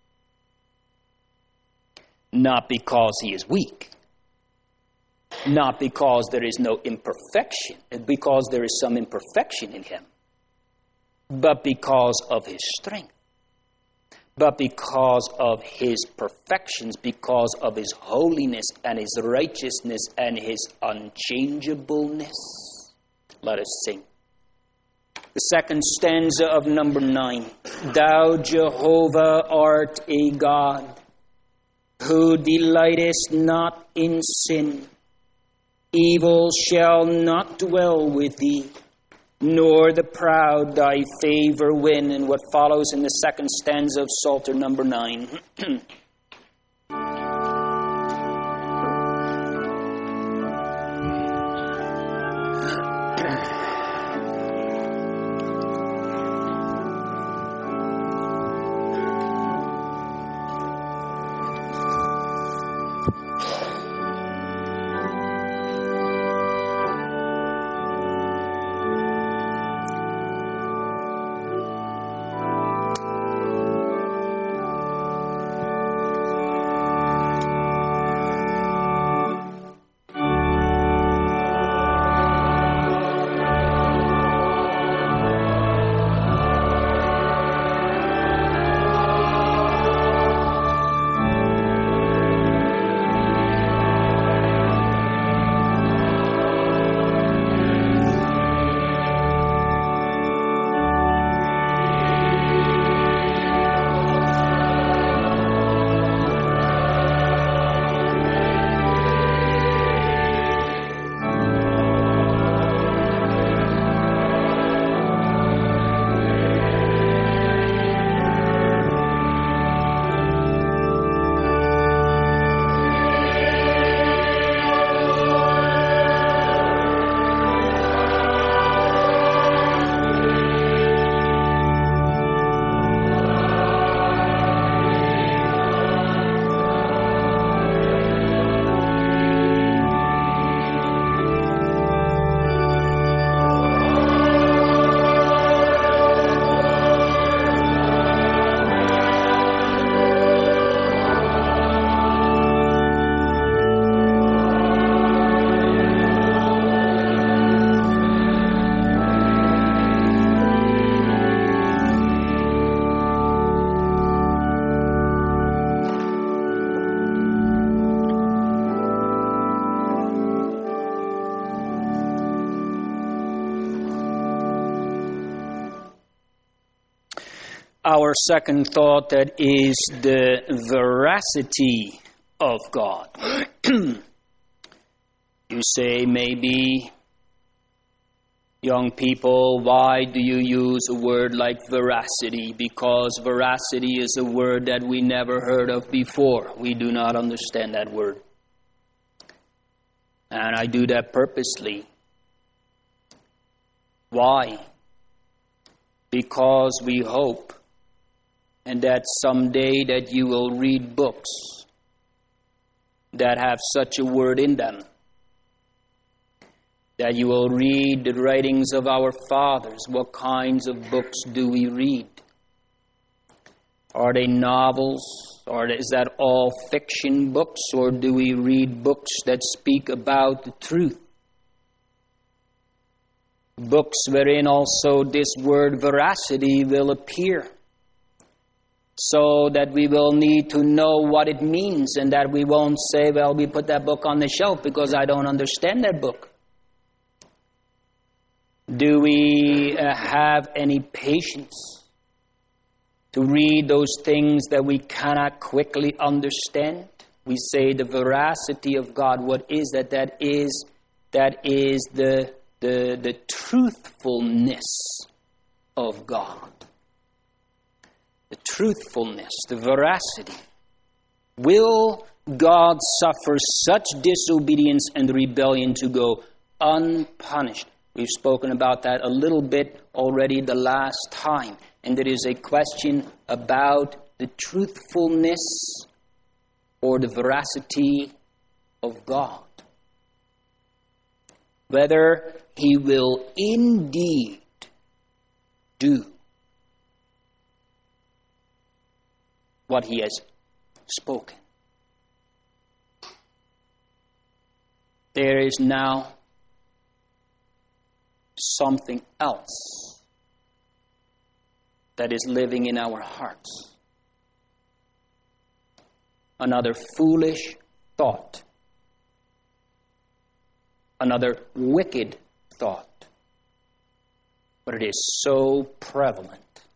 Not because he is weak, not because there is no imperfection, because there is some imperfection in him, but because of his strength, but because of his perfections, because of his holiness and his righteousness and his unchangeableness. Let us sing. The second stanza of number nine. Thou, Jehovah, art a God who delightest not in sin. Evil shall not dwell with thee. nor the proud thy favor win, and what follows in the second stanza of Psalter number nine. Our second thought, that is the veracity of God. You say, maybe, young people, why do you use a word like veracity? Because veracity is a word that we never heard of before. We do not understand that word. And I do that purposely. Why? Because we hope, and that someday that you will read books that have such a word in them. That you will read the writings of our fathers. What kinds of books do we read? Are they novels? Or is that all fiction books? Or do we read books that speak about the truth? Books wherein also this word veracity will appear. So that we will need to know what it means, and that we won't say, well, we put that book on the shelf because I don't understand that book. Do we uh, have any patience to read those things that we cannot quickly understand? We say the veracity of God. What is that? That is, that is the, the, the truthfulness of God. The truthfulness, the veracity. Will God suffer such disobedience and rebellion to go unpunished? We've spoken about that a little bit already the last time. And there is a question about the truthfulness or the veracity of God. Whether He will indeed do what He has spoken. There is now something else that is living in our hearts. Another foolish thought. Another wicked thought. But it is so prevalent.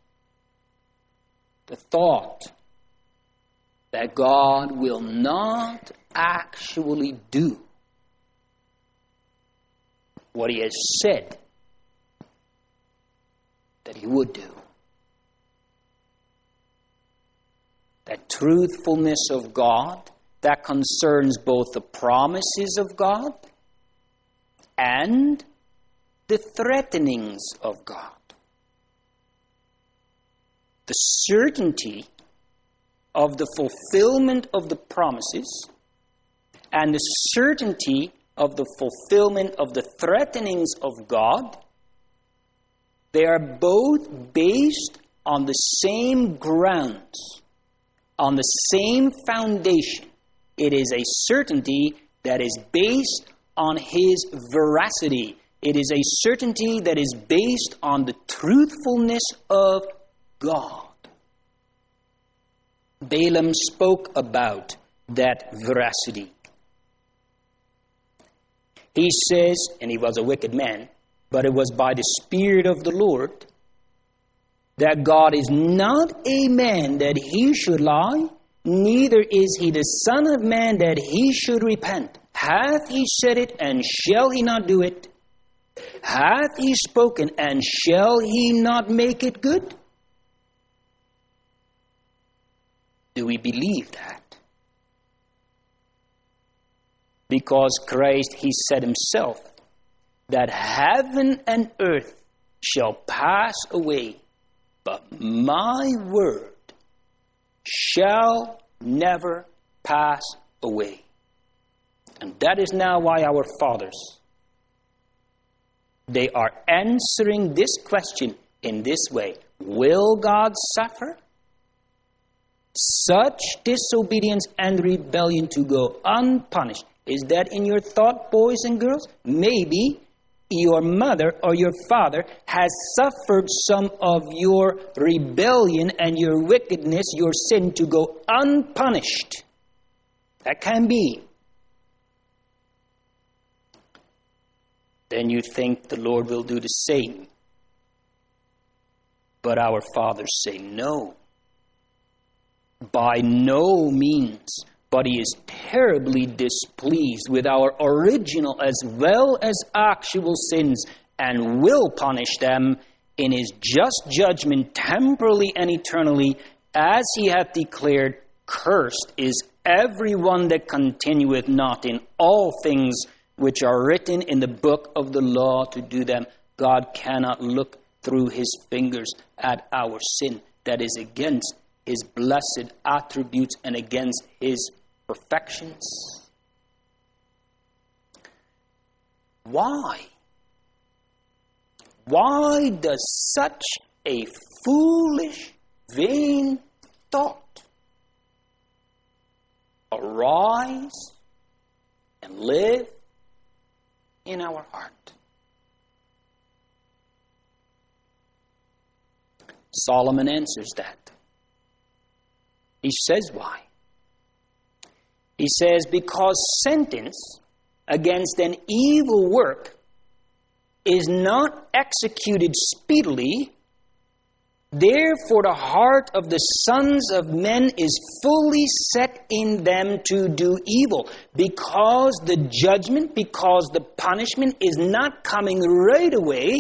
The thought that God will not actually do what He has said that he would do. That truthfulness of God that concerns both the promises of God and the threatenings of God. The certainty of the fulfillment of the promises and the certainty of the fulfillment of the threatenings of God, they are both based on the same grounds, on the same foundation. It is a certainty that is based on his veracity. It is a certainty that is based on the truthfulness of God. Balaam spoke about that veracity. He says, and he was a wicked man, but it was by the Spirit of the Lord, that God is not a man that he should lie, neither is he the Son of Man that he should repent. Hath he said it, and shall he not do it? Hath he spoken, and shall he not make it good? Do we believe that? Because Christ, he said himself, that heaven and earth shall pass away, but my word shall never pass away. And that is now why our fathers, they are answering this question in this way. Will God suffer such disobedience and rebellion to go unpunished? Is that in your thought, boys and girls? Maybe your mother or your father has suffered some of your rebellion and your wickedness, your sin, to go unpunished. That can be. Then you think the Lord will do the same. But our fathers say no. By no means. But he is terribly displeased with our original as well as actual sins, and will punish them in his just judgment temporally and eternally, as he hath declared, cursed is everyone that continueth not in all things which are written in the book of the law to do them. God cannot look through his fingers at our sin. That is against his blessed attributes and against his perfections. Why? Why does such a foolish, vain thought arise and live in our heart? Solomon answers that. He says why. He says, because sentence against an evil work is not executed speedily, therefore the heart of the sons of men is fully set in them to do evil. Because the judgment, because the punishment is not coming right away,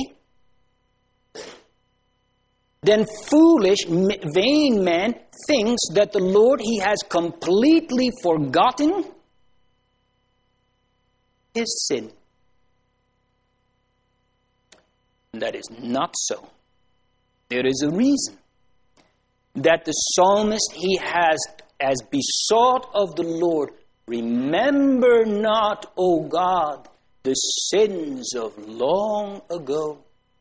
then foolish, vain man thinks that the Lord, he has completely forgotten his sin. And that is not so. There is a reason that the psalmist, he has as besought of the Lord, remember not, O God, the sins of long ago.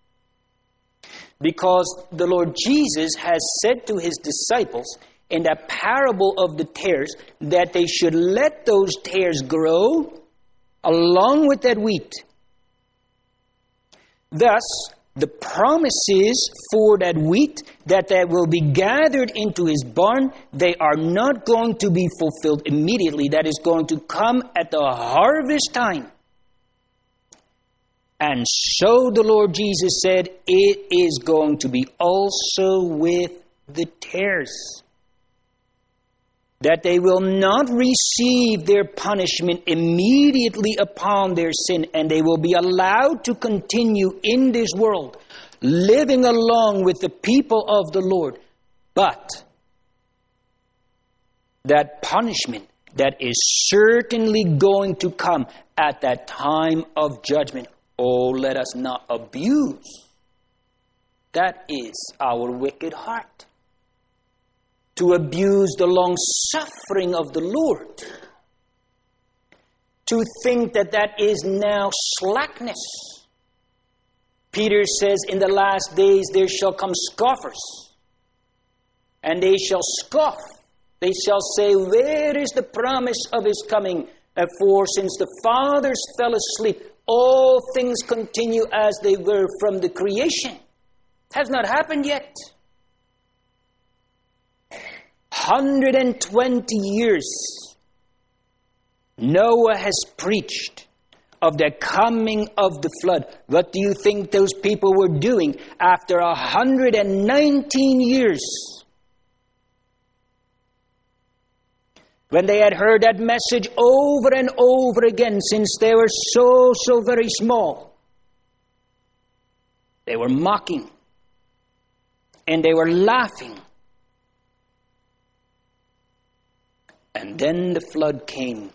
Because the Lord Jesus has said to his disciples in that parable of the tares that they should let those tares grow along with that wheat. Thus, the promises for that wheat that, that will be gathered into his barn, they are not going to be fulfilled immediately. That is going to come at the harvest time. And so the Lord Jesus said, it is going to be also with the tares. That they will not receive their punishment immediately upon their sin, and they will be allowed to continue in this world, living along with the people of the Lord. But that punishment that is certainly going to come at that time of judgment, oh, let us not abuse. That is our wicked heart. To abuse the long-suffering of the Lord. To think that that is now slackness. Peter says, in the last days there shall come scoffers. And they shall scoff. They shall say, where is the promise of his coming? For since the fathers fell asleep, all things continue as they were from the creation. It has not happened yet. one hundred twenty years, Noah has preached of the coming of the flood. What do you think those people were doing after one hundred nineteen years? When they had heard that message over and over again since they were so, so very small. They were mocking. And they were laughing. And then the flood came.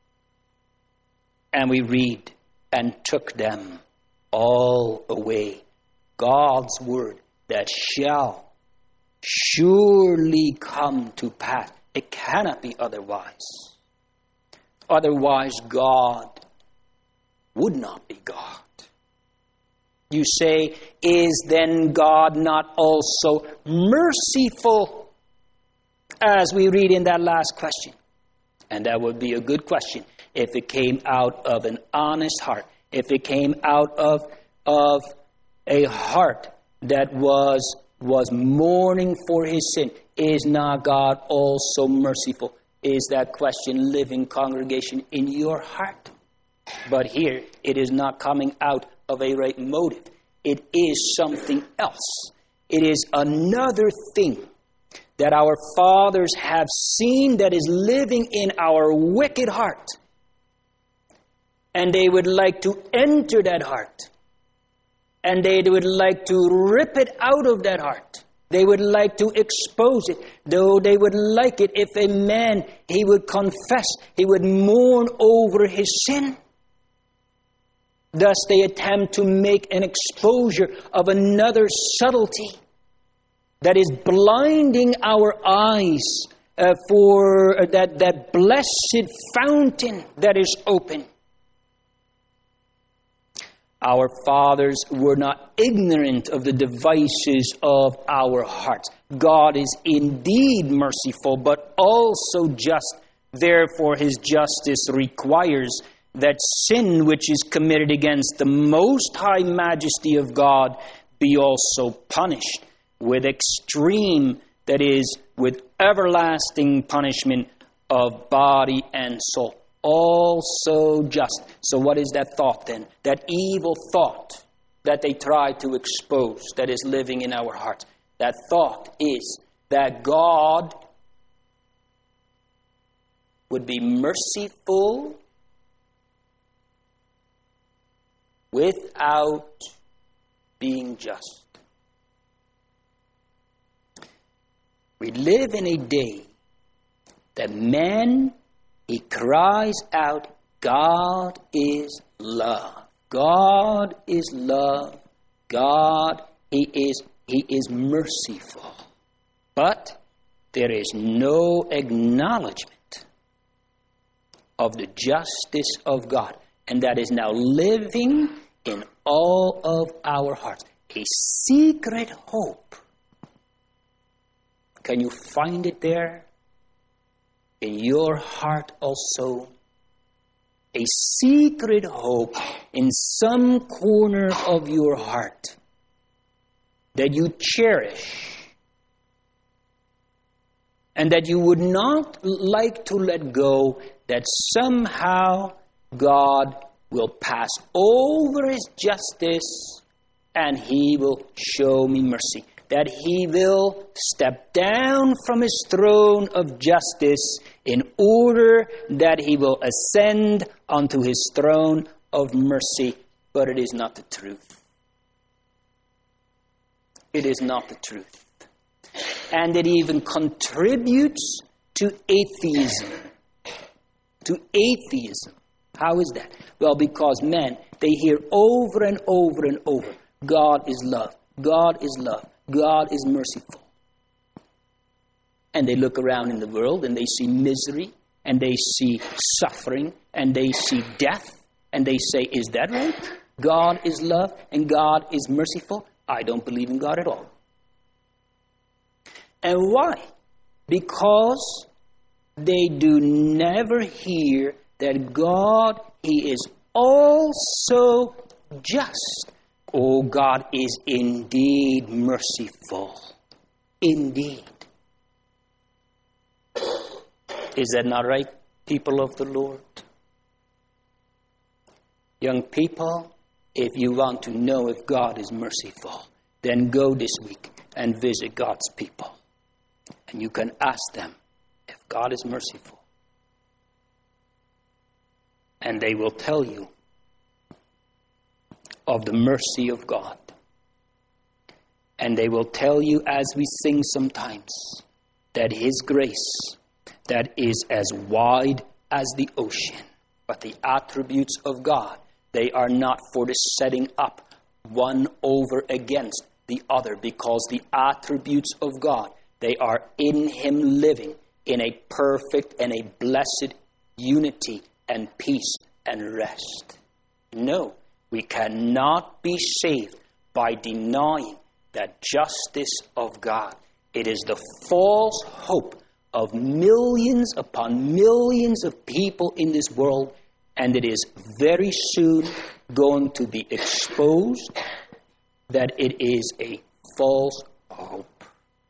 And we read, and took them all away. God's word that shall surely come to pass. It cannot be otherwise. Otherwise, God would not be God. You say, is then God not also merciful? As we read in that last question. And that would be a good question if it came out of an honest heart. If it came out of, of a heart that was, was mourning for his sin. Is not God also merciful? Is that question, living congregation, in your heart? But here, it is not coming out of a right motive. It is something else. It is another thing that our fathers have seen that is living in our wicked heart. And they would like to enter that heart. And they would like to rip it out of that heart. They would like to expose it, though they would like it if a man, he would confess, he would mourn over his sin. Thus they attempt to make an exposure of another subtlety that is blinding our eyes uh, for uh, that, that blessed fountain that is open. Our fathers were not ignorant of the devices of our hearts. God is indeed merciful, but also just. Therefore, his justice requires that sin which is committed against the most high majesty of God be also punished with extreme, that is, with everlasting punishment of body and soul. Also just. So what is that thought then? That evil thought that they try to expose that is living in our hearts. That thought is that God would be merciful without being just. We live in a day that man, he cries out, God is love. God is love. God, he is, he is merciful. But there is no acknowledgement of the justice of God. And that is now living in all of our hearts. A secret hope. Can you find it there? In your heart also. A secret hope in some corner of your heart that you cherish and that you would not like to let go, that somehow God will pass over his justice and he will show me mercy. That he will step down from his throne of justice in order that he will ascend onto his throne of mercy. But it is not the truth. it is not the truth. And it even contributes to atheism. To atheism. How is that? Well, because men, they hear over and over and over, God is love. God is love. God is merciful. And they look around in the world and they see misery and they see suffering and they see death and they say, is that right? God is love and God is merciful? I don't believe in God at all. And why? Because they do never hear that God, He is also just. Oh, God is indeed merciful. Indeed. Is that not right, people of the Lord? Young people, if you want to know if God is merciful, then go this week and visit God's people. And you can ask them if God is merciful. And they will tell you of the mercy of God. And they will tell you, as we sing sometimes, that His grace, that is as wide as the ocean. But the attributes of God, they are not for the setting up one over against the other, because the attributes of God, they are in Him living in a perfect and a blessed unity and peace and rest. No, we cannot be saved by denying that justice of God. It is the false hope of millions upon millions of people in this world, and it is very soon going to be exposed that it is a false hope.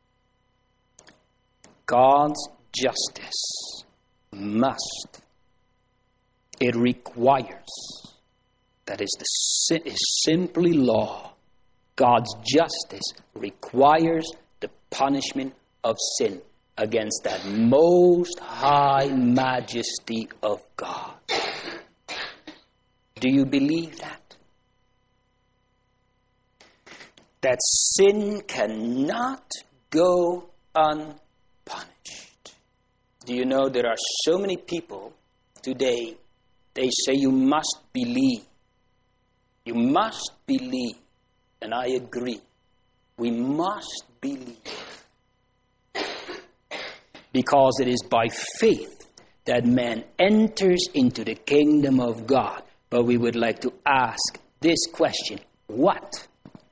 God's justice must, it requires, that is, the, is simply law. God's justice requires the punishment of sin against that most high majesty of God. Do you believe that? That sin cannot go unpunished. Do you know there are so many people today, they say you must believe. You must believe. And I agree. We must believe. Because it is by faith that man enters into the kingdom of God. But we would like to ask this question. What?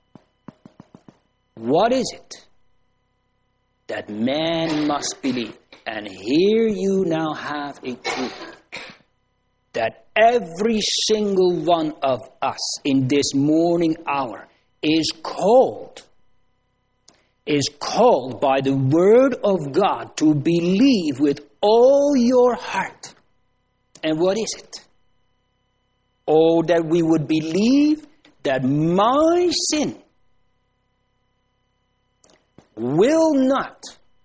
What is it that man must believe? And here you now have a truth. That every single one of us in this morning hour is called, is called by the word of God to believe with all your heart. And what is it? Oh, that we would believe that my sin will not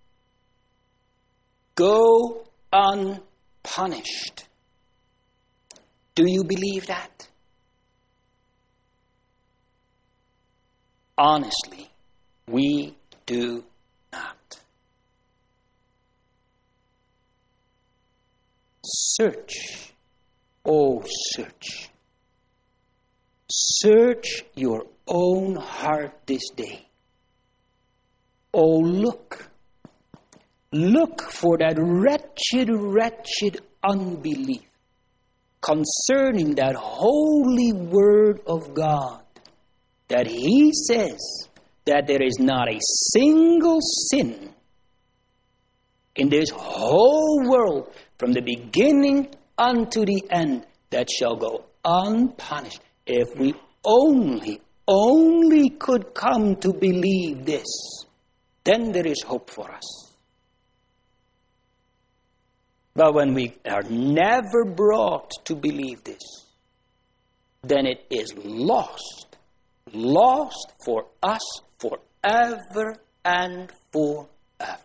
go unpunished. Do you believe that? Honestly, we do not. Search, oh search. Search your own heart this day. Oh, look. Look for that wretched, wretched unbelief concerning that holy word of God, that He says that there is not a single sin in this whole world from the beginning unto the end that shall go unpunished. If we only, only could come to believe this, then there is hope for us. But when we are never brought to believe this, then it is lost. Lost for us forever and forever.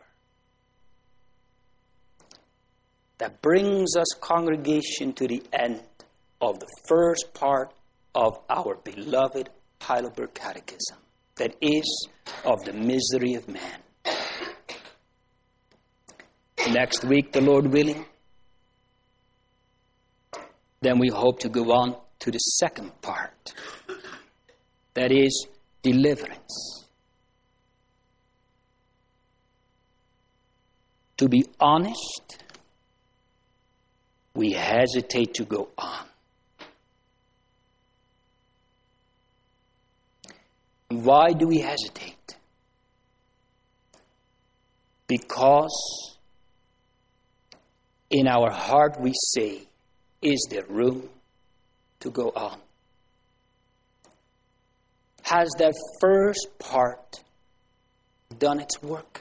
That brings us, congregation, to the end of the first part of our beloved Heidelberg Catechism. That is, of the misery of man. Next week, the Lord willing, then we hope to go on to the second part. That is deliverance. To be honest, we hesitate to go on. Why do we hesitate? Because in our heart we say, is there room to go on? Has that first part done its work?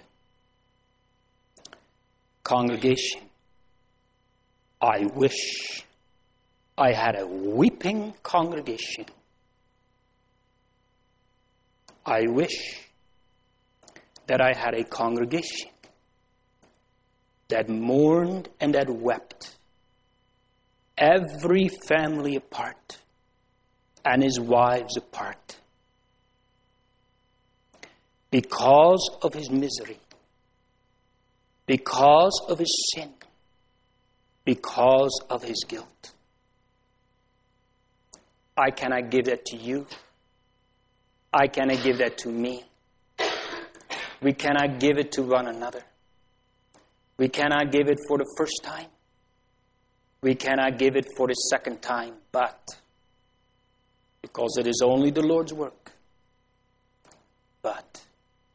Congregation, I wish I had a weeping congregation. I wish that I had a congregation that mourned and that wept, every family apart and his wives apart, because of his misery, because of his sin, because of his guilt. I cannot give that to you. I cannot give that to me. We cannot give it to one another. We cannot give it for the first time. We cannot give it for the second time, but because it is only the Lord's work. But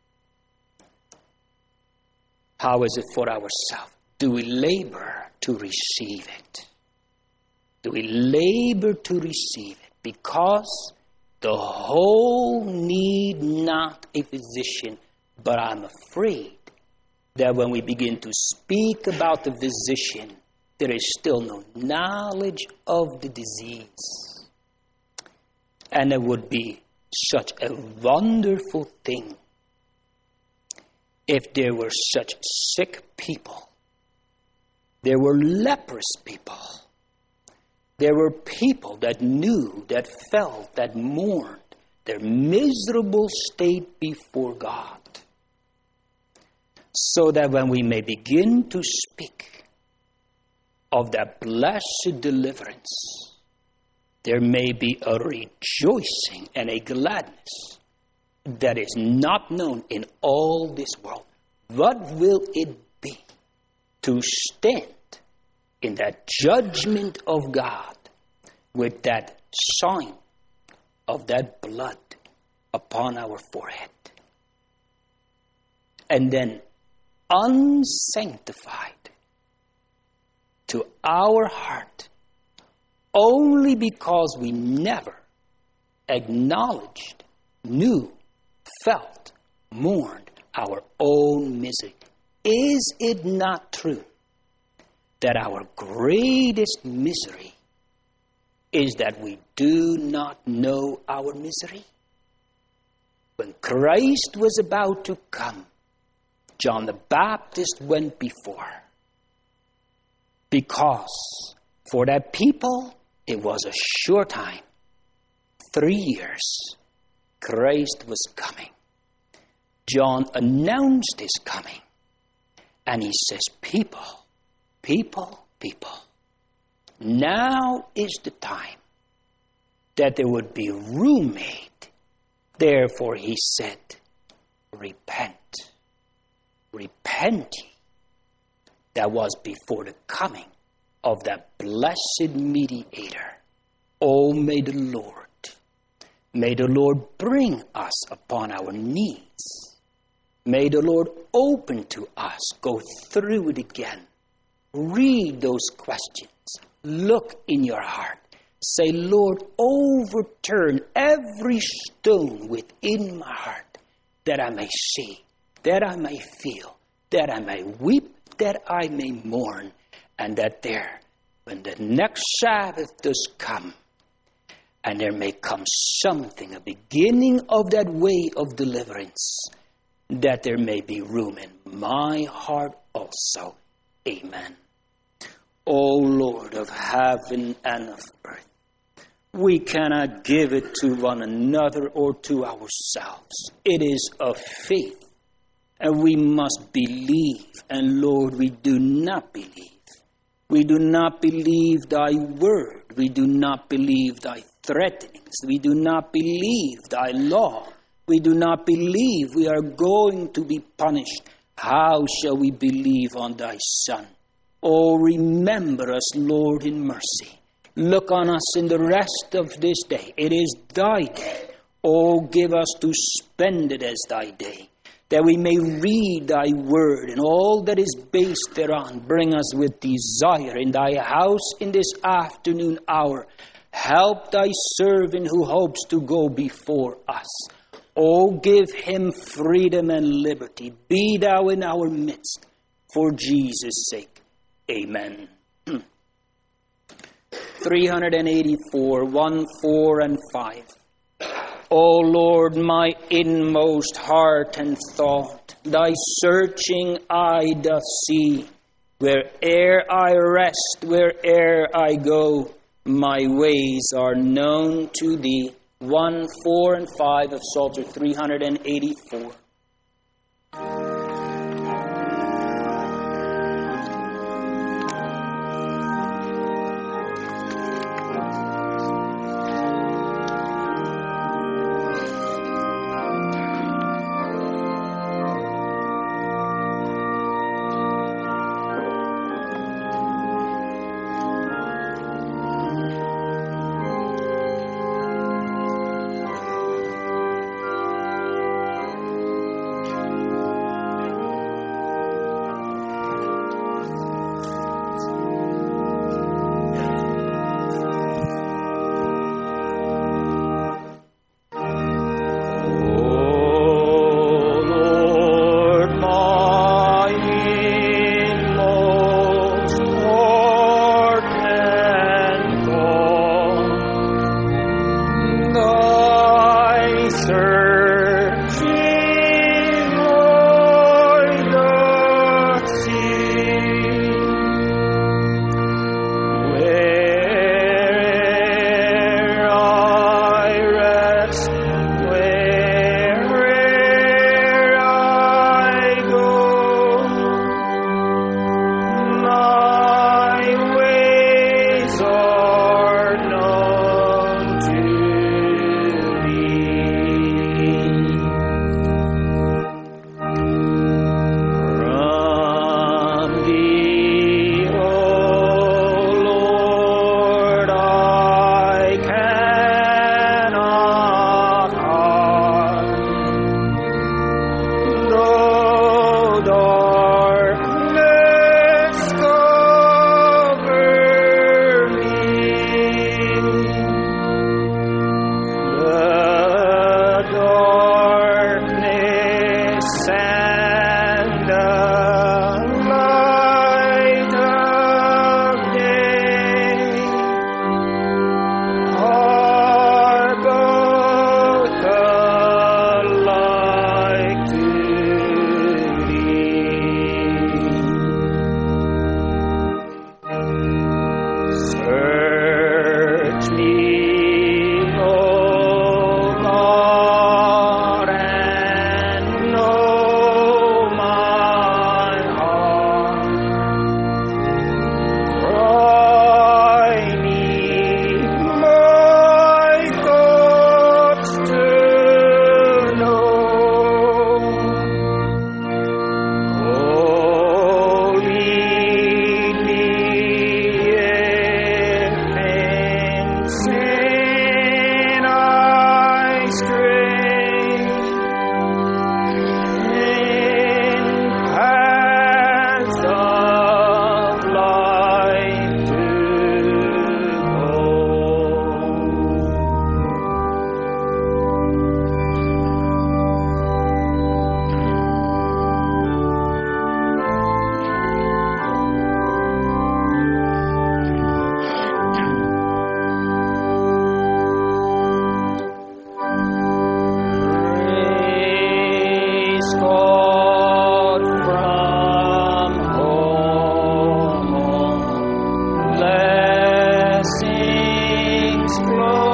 how is it for ourselves? Do we labor to receive it? Do we labor to receive it? Because the whole need not a physician, but I'm afraid that when we begin to speak about the physician, there is still no knowledge of the disease. And it would be such a wonderful thing if there were such sick people. There were leprous people. There were people that knew, that felt, that mourned their miserable state before God. So that when we may begin to speak of that blessed deliverance, there may be a rejoicing and a gladness that is not known in all this world. What will it be to stand in that judgment of God with that sign of that blood upon our forehead? And then unsanctified to our heart only because we never acknowledged, knew, felt, mourned our own misery. Is it not true that our greatest misery is that we do not know our misery? When Christ was about to come, John the Baptist went before. Because for that people, it was a short time. Three years, Christ was coming. John announced his coming. And he says, people, people, people, now is the time that there would be room made. Therefore, he said, repent. Repent ye. That was before the coming of that blessed mediator. Oh, may the Lord, may the Lord bring us upon our knees. May the Lord open to us, go through it again. Read those questions. Look in your heart. Say, Lord, overturn every stone within my heart that I may see, that I may feel, that I may weep, that I may mourn, and that there, when the next Sabbath does come, and there may come something, a beginning of that way of deliverance, that there may be room in my heart also. Amen. O Lord of heaven and of earth, We cannot give it to one another or to ourselves. It is of faith. And we must believe. And Lord, we do not believe. We do not believe thy word. We do not believe thy threatenings. We do not believe thy law. We do not believe we are going to be punished. How shall we believe on thy Son? Oh, remember us, Lord, in mercy. Look on us in the rest of this day. It is thy day. Oh, give us to spend it as thy day, that we may read thy word and all that is based thereon. Bring us with desire in thy house in this afternoon hour. Help thy servant who hopes to go before us. Oh, give him freedom and liberty. Be thou in our midst. For Jesus' sake. Amen. three eighty-four, one, four, and five. O Lord, my inmost heart and thought, thy searching eye doth see. Where'er I rest, where'er I go, my ways are known to thee. one, four, and five of Psalter three eighty-four. Blessings flow.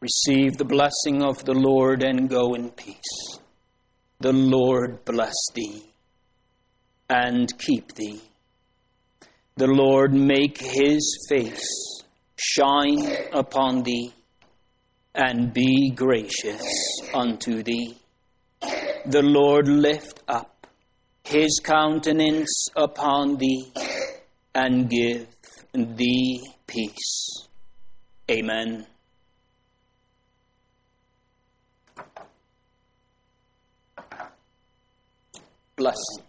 Receive the blessing of the Lord and go in peace. The Lord bless thee and keep thee. The Lord make his face shine upon thee and be gracious unto thee. The Lord lift up his countenance upon thee and give thee peace. Amen. Blessing.